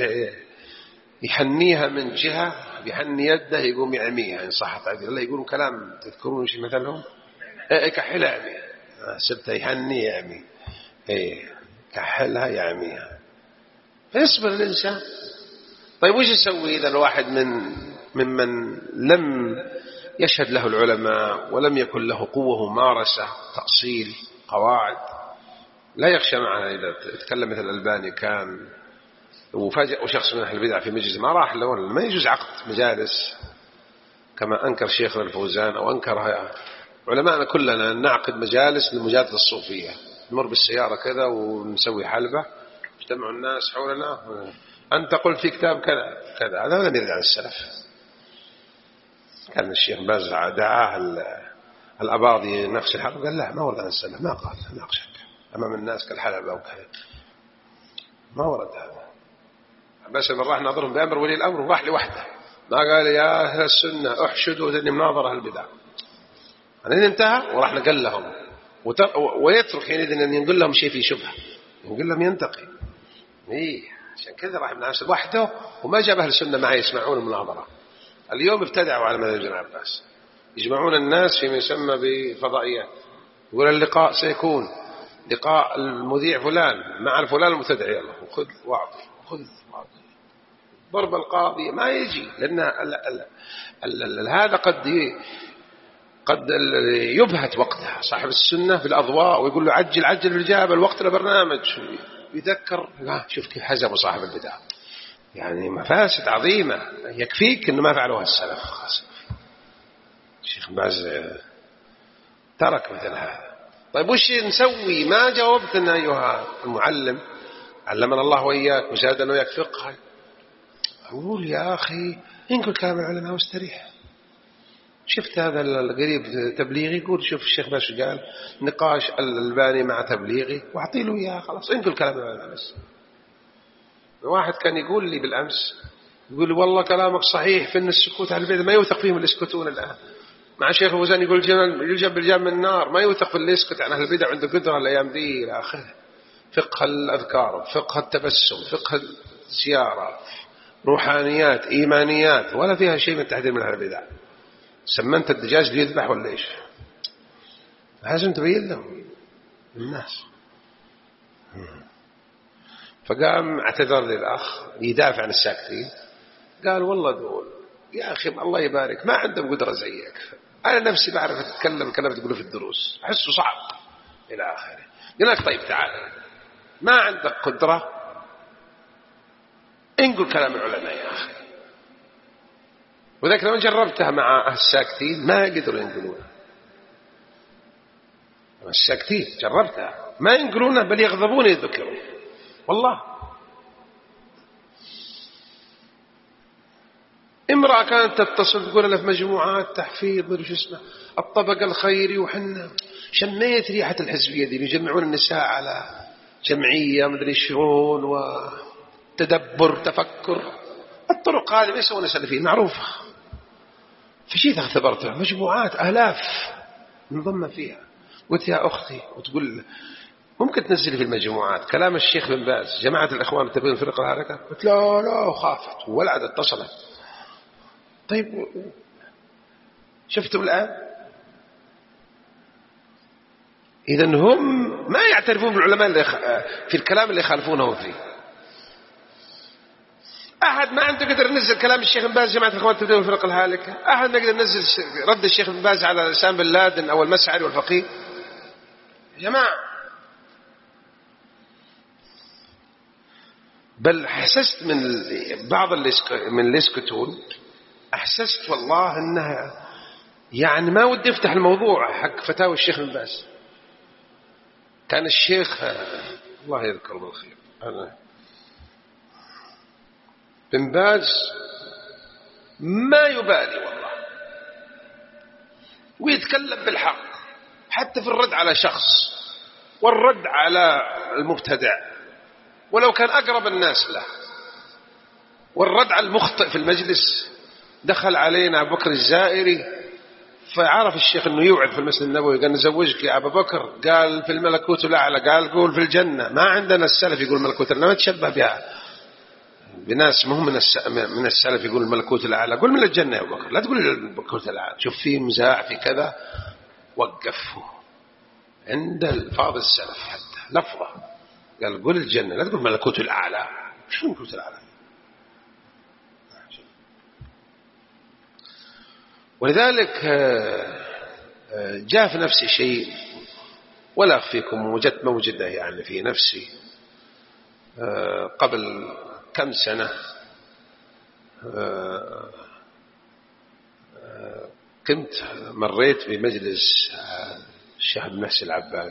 يحنيها من جهة يحني يده يقوم يعميها إن صح تعبير الله، يقولون كلام تذكرون شيء مثلهم كحلها يعمي سبته يحني يعمي إيه كحلها يعميها، فيصبر الإنسان. طيب وش يسوي إذا الواحد من ممن لم يشهد له العلماء ولم يكن له قوة ممارسة تأصيل قواعد، لا يخشى معها إذا تكلم مثل الألباني كان وفاجأ شخص من أهل البدع في مجلس ما راح له، ما يجوز عقد مجالس كما أنكر شيخنا الفوزان أو أنكر علماءنا كلنا نعقد مجالس للمجادلة الصوفية، نمر بالسيارة كذا ونسوي حلبة اجتمعوا الناس حولنا أنت قلت في كتاب كذا كذا، هذا لم يرد عن السلف. كان الشيخ باز دعاه الأباضي نفس الحلقة قال لا ما ورد عن السلف، ما قال ناقشك أمام الناس كالحلبة أو كذا، ما ورد هذا. بس من راح ناظرهم بأمر ولي الأمر وراح لوحده، ما قال يا أهل السنة احشدوا ذني مناظرة أهل البدع، أنا انتهى وراح نقل لهم ويترك حينئذ أن ينقل لهم شيء في شبهة، ينقل لهم ينتقي إيه. عشان كذا راح ابن عباس وحده وما جاب أهل السنة معه يسمعون المناظرة. اليوم ابتدعوا على مذهب ابن عباس، يجمعون الناس فيما يسمى بفضائيات، يقول اللقاء سيكون لقاء المذيع فلان مع الفلان المبتدع، يلا وخذ واعطي خذ واعطي ضرب القاضي ما يجي، لأن ال ال ال ال هذا قد قد يبهت وقتها صاحب السنة في الأضواء ويقول له عجل عجل بالإجابة الوقت لبرنامج، يذكر لا شوف كيف حزموا صاحب البدع، يعني مفاسد عظيمة يكفيك إنه ما فعلوها السلف. خاصة الشيخ باز ترك مثل هذا. طيب وش نسوي؟ ما جاوبتنا أيها المعلم علمنا الله وإياك وزادنا وإياك فقها. أقول يا أخي انقل كلام العلماء واستريح. شفت هذا القريب تبليغي يقول شوف الشيخ باش قال نقاش الألباني مع تبليغي واعطي له إياه خلاص انقل كلام العلماء بس. واحد كان يقول لي بالأمس يقول لي والله كلامك صحيح في أن السكوت على البدع ما يوثق فيهم اللي يسكتون الآن، مع شيخ الفوزان يقول يلجم بالجام من النار ما يوثق في اللي يسكت عن أهل البدع عنده قدرة الأيام دي إلى آخره. فقه الأذكار، فقه التبسم، فقه الزيارة، روحانيات، إيمانيات، ولا فيها شيء من التحذير من أهل البدع. سمنت الدجاج ليذبح ولا إيش؟ لازم تبين لهم الناس. فقام اعتذر لي الأخ يدافع عن الساكتين، قال والله دول يا أخي الله يبارك ما عندهم قدرة زيك، أنا نفسي بعرف أتكلم كلام تقوله في الدروس أحسه صعب إلى آخره. قال لك طيب تعال ما عندك قدرة انقل كلام العلماء يا أخي. وذلك لما جربتها مع الساكتين ما يقدروا ينقلونها، الساكتين جربتها ما ينقلونها بل يغضبون يذكرون والله. امرأة كانت تتصل تقول لها في مجموعات تحفيظ مدري شو اسمه الطبق الخيري وحنا شميت ريحة الحزبية دي يجمعون النساء على جمعية مدري شلون وتدبر تفكر، الطرق هذه ما يسوون سلفيين معروفة. فشيت اختبرتها مجموعات آلاف منضمة فيها، قلت يا أختي وتقول ممكن تنزلي في المجموعات كلام الشيخ بن باز جماعة الإخوان تبين فرق الحركة؟ قلت لا لا خافت ولعت اتصلت. طيب شفتوا الآن إذن هم ما يعترفون بالعلماء اللي في الكلام اللي يخالفونه فيه. أحد ما عنده قدر نزل كلام الشيخ بن باز جماعة الإخوان تبين فرق الهالكة، أحد ما قدر نزل رد الشيخ بن باز على لسان بن لادن أو المسعري والفقيه. يا جماعة بل حسست من بعض اللي من اللي يسكتون أحسست والله أنها يعني ما ودي أفتح الموضوع حق فتاوى الشيخ بن باز. كان الشيخ الله يذكره بالخير أنا بن باز ما يبالي والله، ويتكلم بالحق حتى في الرد على شخص والرد على المبتدع ولو كان أقرب الناس له، والرد على المخطئ في المجلس. دخل علينا أبو بكر الزائري فعرف الشيخ أنه يوعد في المسجد النبوي، قال نزوجك يا أبو بكر، قال في الملكوت الأعلى، قال قول في الجنة. ما عندنا السلف يقول الملكوت الأعلى، ما تشبه بها بناس مهم من من السلف يقول الملكوت الأعلى، قول من الجنة يا أبو بكر، لا تقول الملكوت الأعلى. شوف فيه مزاع في كذا، وقفه عند الفاظ السلف حتى لفظة، قال قول الجنة لا تقول ملكوت الأعلى. شو ملكوت الأعلى؟ ولذلك جاء في نفسي شيء ولا أخفيكم، وجدت موجدة يعني في نفسي قبل كم سنة. كنت مريت بمجلس الشيخ بن محسن العباد،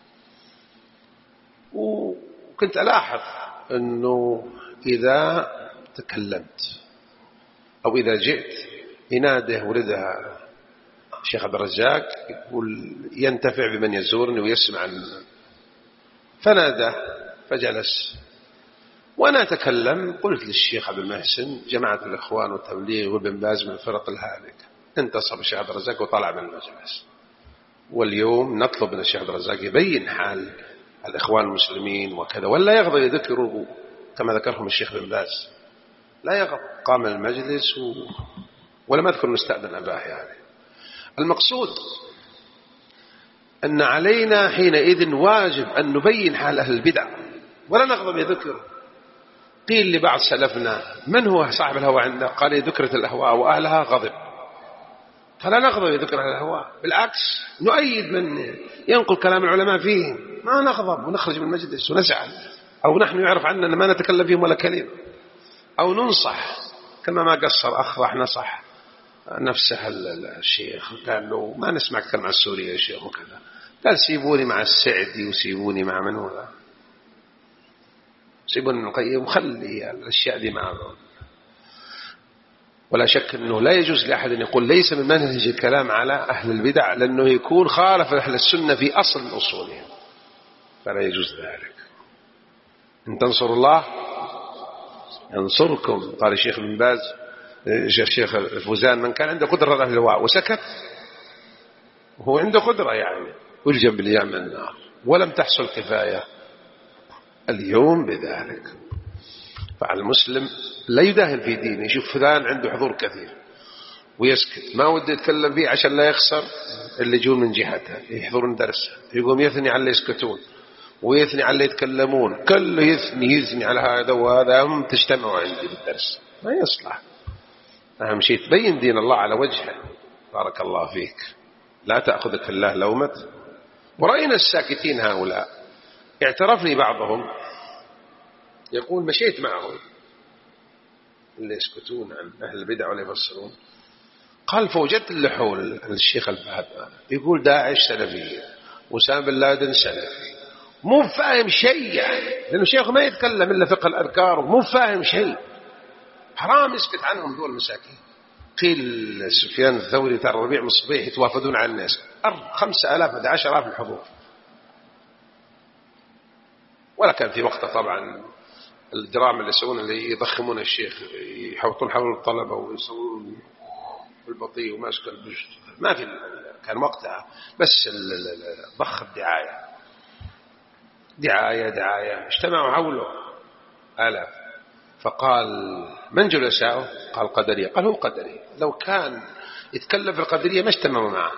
وكنت ألاحظ أنه إذا تكلمت أو إذا جئت يناده ولدها الشيخ عبد الرزاق يقول ينتفع بمن يزورني ويسمع عنه، فنادى فجلس وأنا أتكلم. قلت للشيخ عبد المحسن جماعة الإخوان والتبليغ وابن باز من الفرق الهالكة، انتصب الشيخ عبد الرزاق وطلع من المجلس. واليوم نطلب من الشيخ عبد الرزاق يبين حال الإخوان المسلمين وكذا، ولا يغضب يذكروا كما ذكرهم الشيخ بن باز، لا يغضب. قام المجلس و... ولا ما أذكر نستأذن أباه. يعني المقصود أن علينا حينئذ واجب أن نبين حال أهل البدع ولا نغضب يذكر. قيل لبعض سلفنا من هو صاحب الهوى عنده؟ قال ذكرت الأهواء وأهلها غضب. فلا نغضب يذكر الهواء، بالعكس نؤيد من ينقل كلام العلماء فيه، ما نغضب ونخرج من المجلس ونزعل، أو نحن يعرف عننا ما نتكلم فيهم ولا كلمة، أو ننصح كما ما قصر أخ راح نصح نفسه الشيخ، قال له ما نسمع كلام عن السورية يا شيخ وكذا، قال سيبوني مع السعدي وسيبوني مع من هو، سيبوني من القيم وخلي الأشياء دي معهم. ولا شك أنه لا يجوز لأحد أن يقول ليس من منهج الكلام على أهل البدع، لأنه يكون خالف أهل السنة في أصل من أصولهم، فلا يجوز ذلك. إن تنصروا الله ينصركم. قال الشيخ بن باز الشيخ الفوزان من كان عنده قدرة على الهواء وسكت وهو عنده قدرة يعني والجم باليام النار، ولم تحصل كفاية اليوم بذلك. فعلى المسلم لا يداهن في دينه، يشوف فلان عنده حضور كثير ويسكت، ما وده يتكلم فيه عشان لا يخسر اللي يجون من جهته يحضرون درسه، يقوم يثني على اللي يسكتون ويثني على اللي يتكلمون، كله يثني يثني على هذا وهذا، هم تجتمعوا عندي بالدرس، ما يصلح. أهم شيء تبين دين الله على وجهه. بارك الله فيك، لا تأخذك الله لومة. ورأينا الساكتين هؤلاء، اعترف لي بعضهم يقول مشيت معهم اللي يسكتون عن أهل البدع ولا يفسرون، قال فوجدت اللي حول الشيخ الفهد يقول داعش سلفية وسام بن لادن سلفي، مو فاهم شيء يعني، لأنه الشيخ ما يتكلم إلا فقه الأذكار ومو فاهم شيء، حرام يسكت عنهم دول المساكين. قيل سفيان الثوري ترى ربيع من الصبيح يتوافدون على الناس خمسة آلاف أحد عشر آلاف الحضور، ولا كان في وقته طبعا الدراما اللي يسوون اللي يضخمون الشيخ يحوطون حول الطلبة ويسوون البطيء وماسك البشت، ما في كان وقتها، بس ضخ الدعاية دعاية دعاية اجتمعوا حوله آلاف. فقال من جلساؤه؟ قال قدرية. قال هو قدري، لو كان يتكلم في القدرية ما اجتمعوا معه.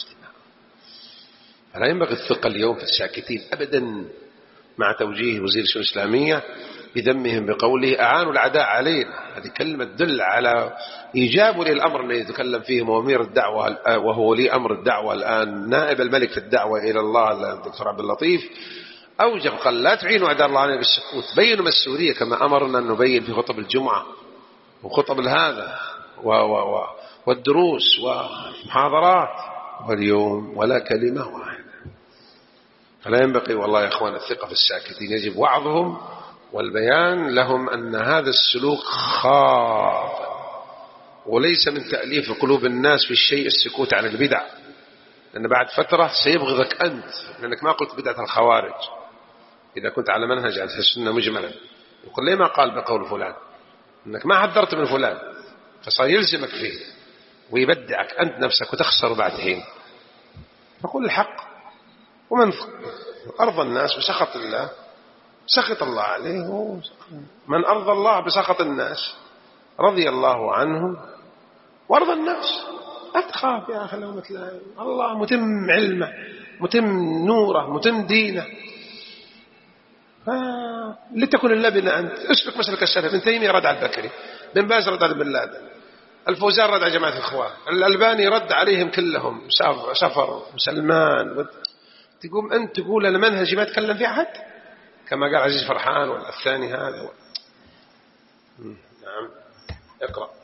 فلا ينبغي الثقة اليوم في الساكتين أبدا، مع توجيه وزير الشؤون الإسلامية بذمهم بقوله أعانوا العداء علينا. هذه كلمة تدل على إيجاب ولي الأمر الذي يتكلم فيه وأمير الدعوة وهو ولي أمر الدعوة الآن نائب الملك في الدعوة إلى الله الدكتور عبد اللطيف، أوجب قال لا تعينوا أعداء الله علينا بالسكوت، بينوا مسؤولية كما أمرنا أن نبين في خطب الجمعة وخطب هذا و و و والدروس والمحاضرات، واليوم ولا كلمة واحدة. فلا ينبغي والله يا أخوان الثقة في الساكتين، يجب وعظهم والبيان لهم أن هذا السلوك خاطئ، وليس من تأليف قلوب الناس في الشيء السكوت عن البدع، لأن بعد فترة سيبغضك أنت، لأنك ما قلت بدعة الخوارج. إذا كنت على منهج عن السنة مجملا يقول ليه ما قال بقول فلان، أنك ما حذرت من فلان، فصار يلزمك فيه ويبدعك أنت نفسك وتخسر بعد حين. فقل الحق، ومن أرضى الناس بسخط الله سخط الله عليه، من أرضى الله بسخط الناس رضي الله عنهم وارضى الناس. لا تخاف يا أخي لو مثل الله متم علمه، متم نوره، متم دينه. لتكن اللبنة أنت، اسلك مسلك السلف. ابن تيمية رد على البكري، بن باز رد على بن لادن، الفوزان رد على جماعة الإخوان، الألباني رد عليهم كلهم، سفر سلمان. تقوم أنت تقول أنا منهجي ما أتكلم فيه أحد، كما قال عزيز فرحان ولا الثاني هذا. نعم اقرأ.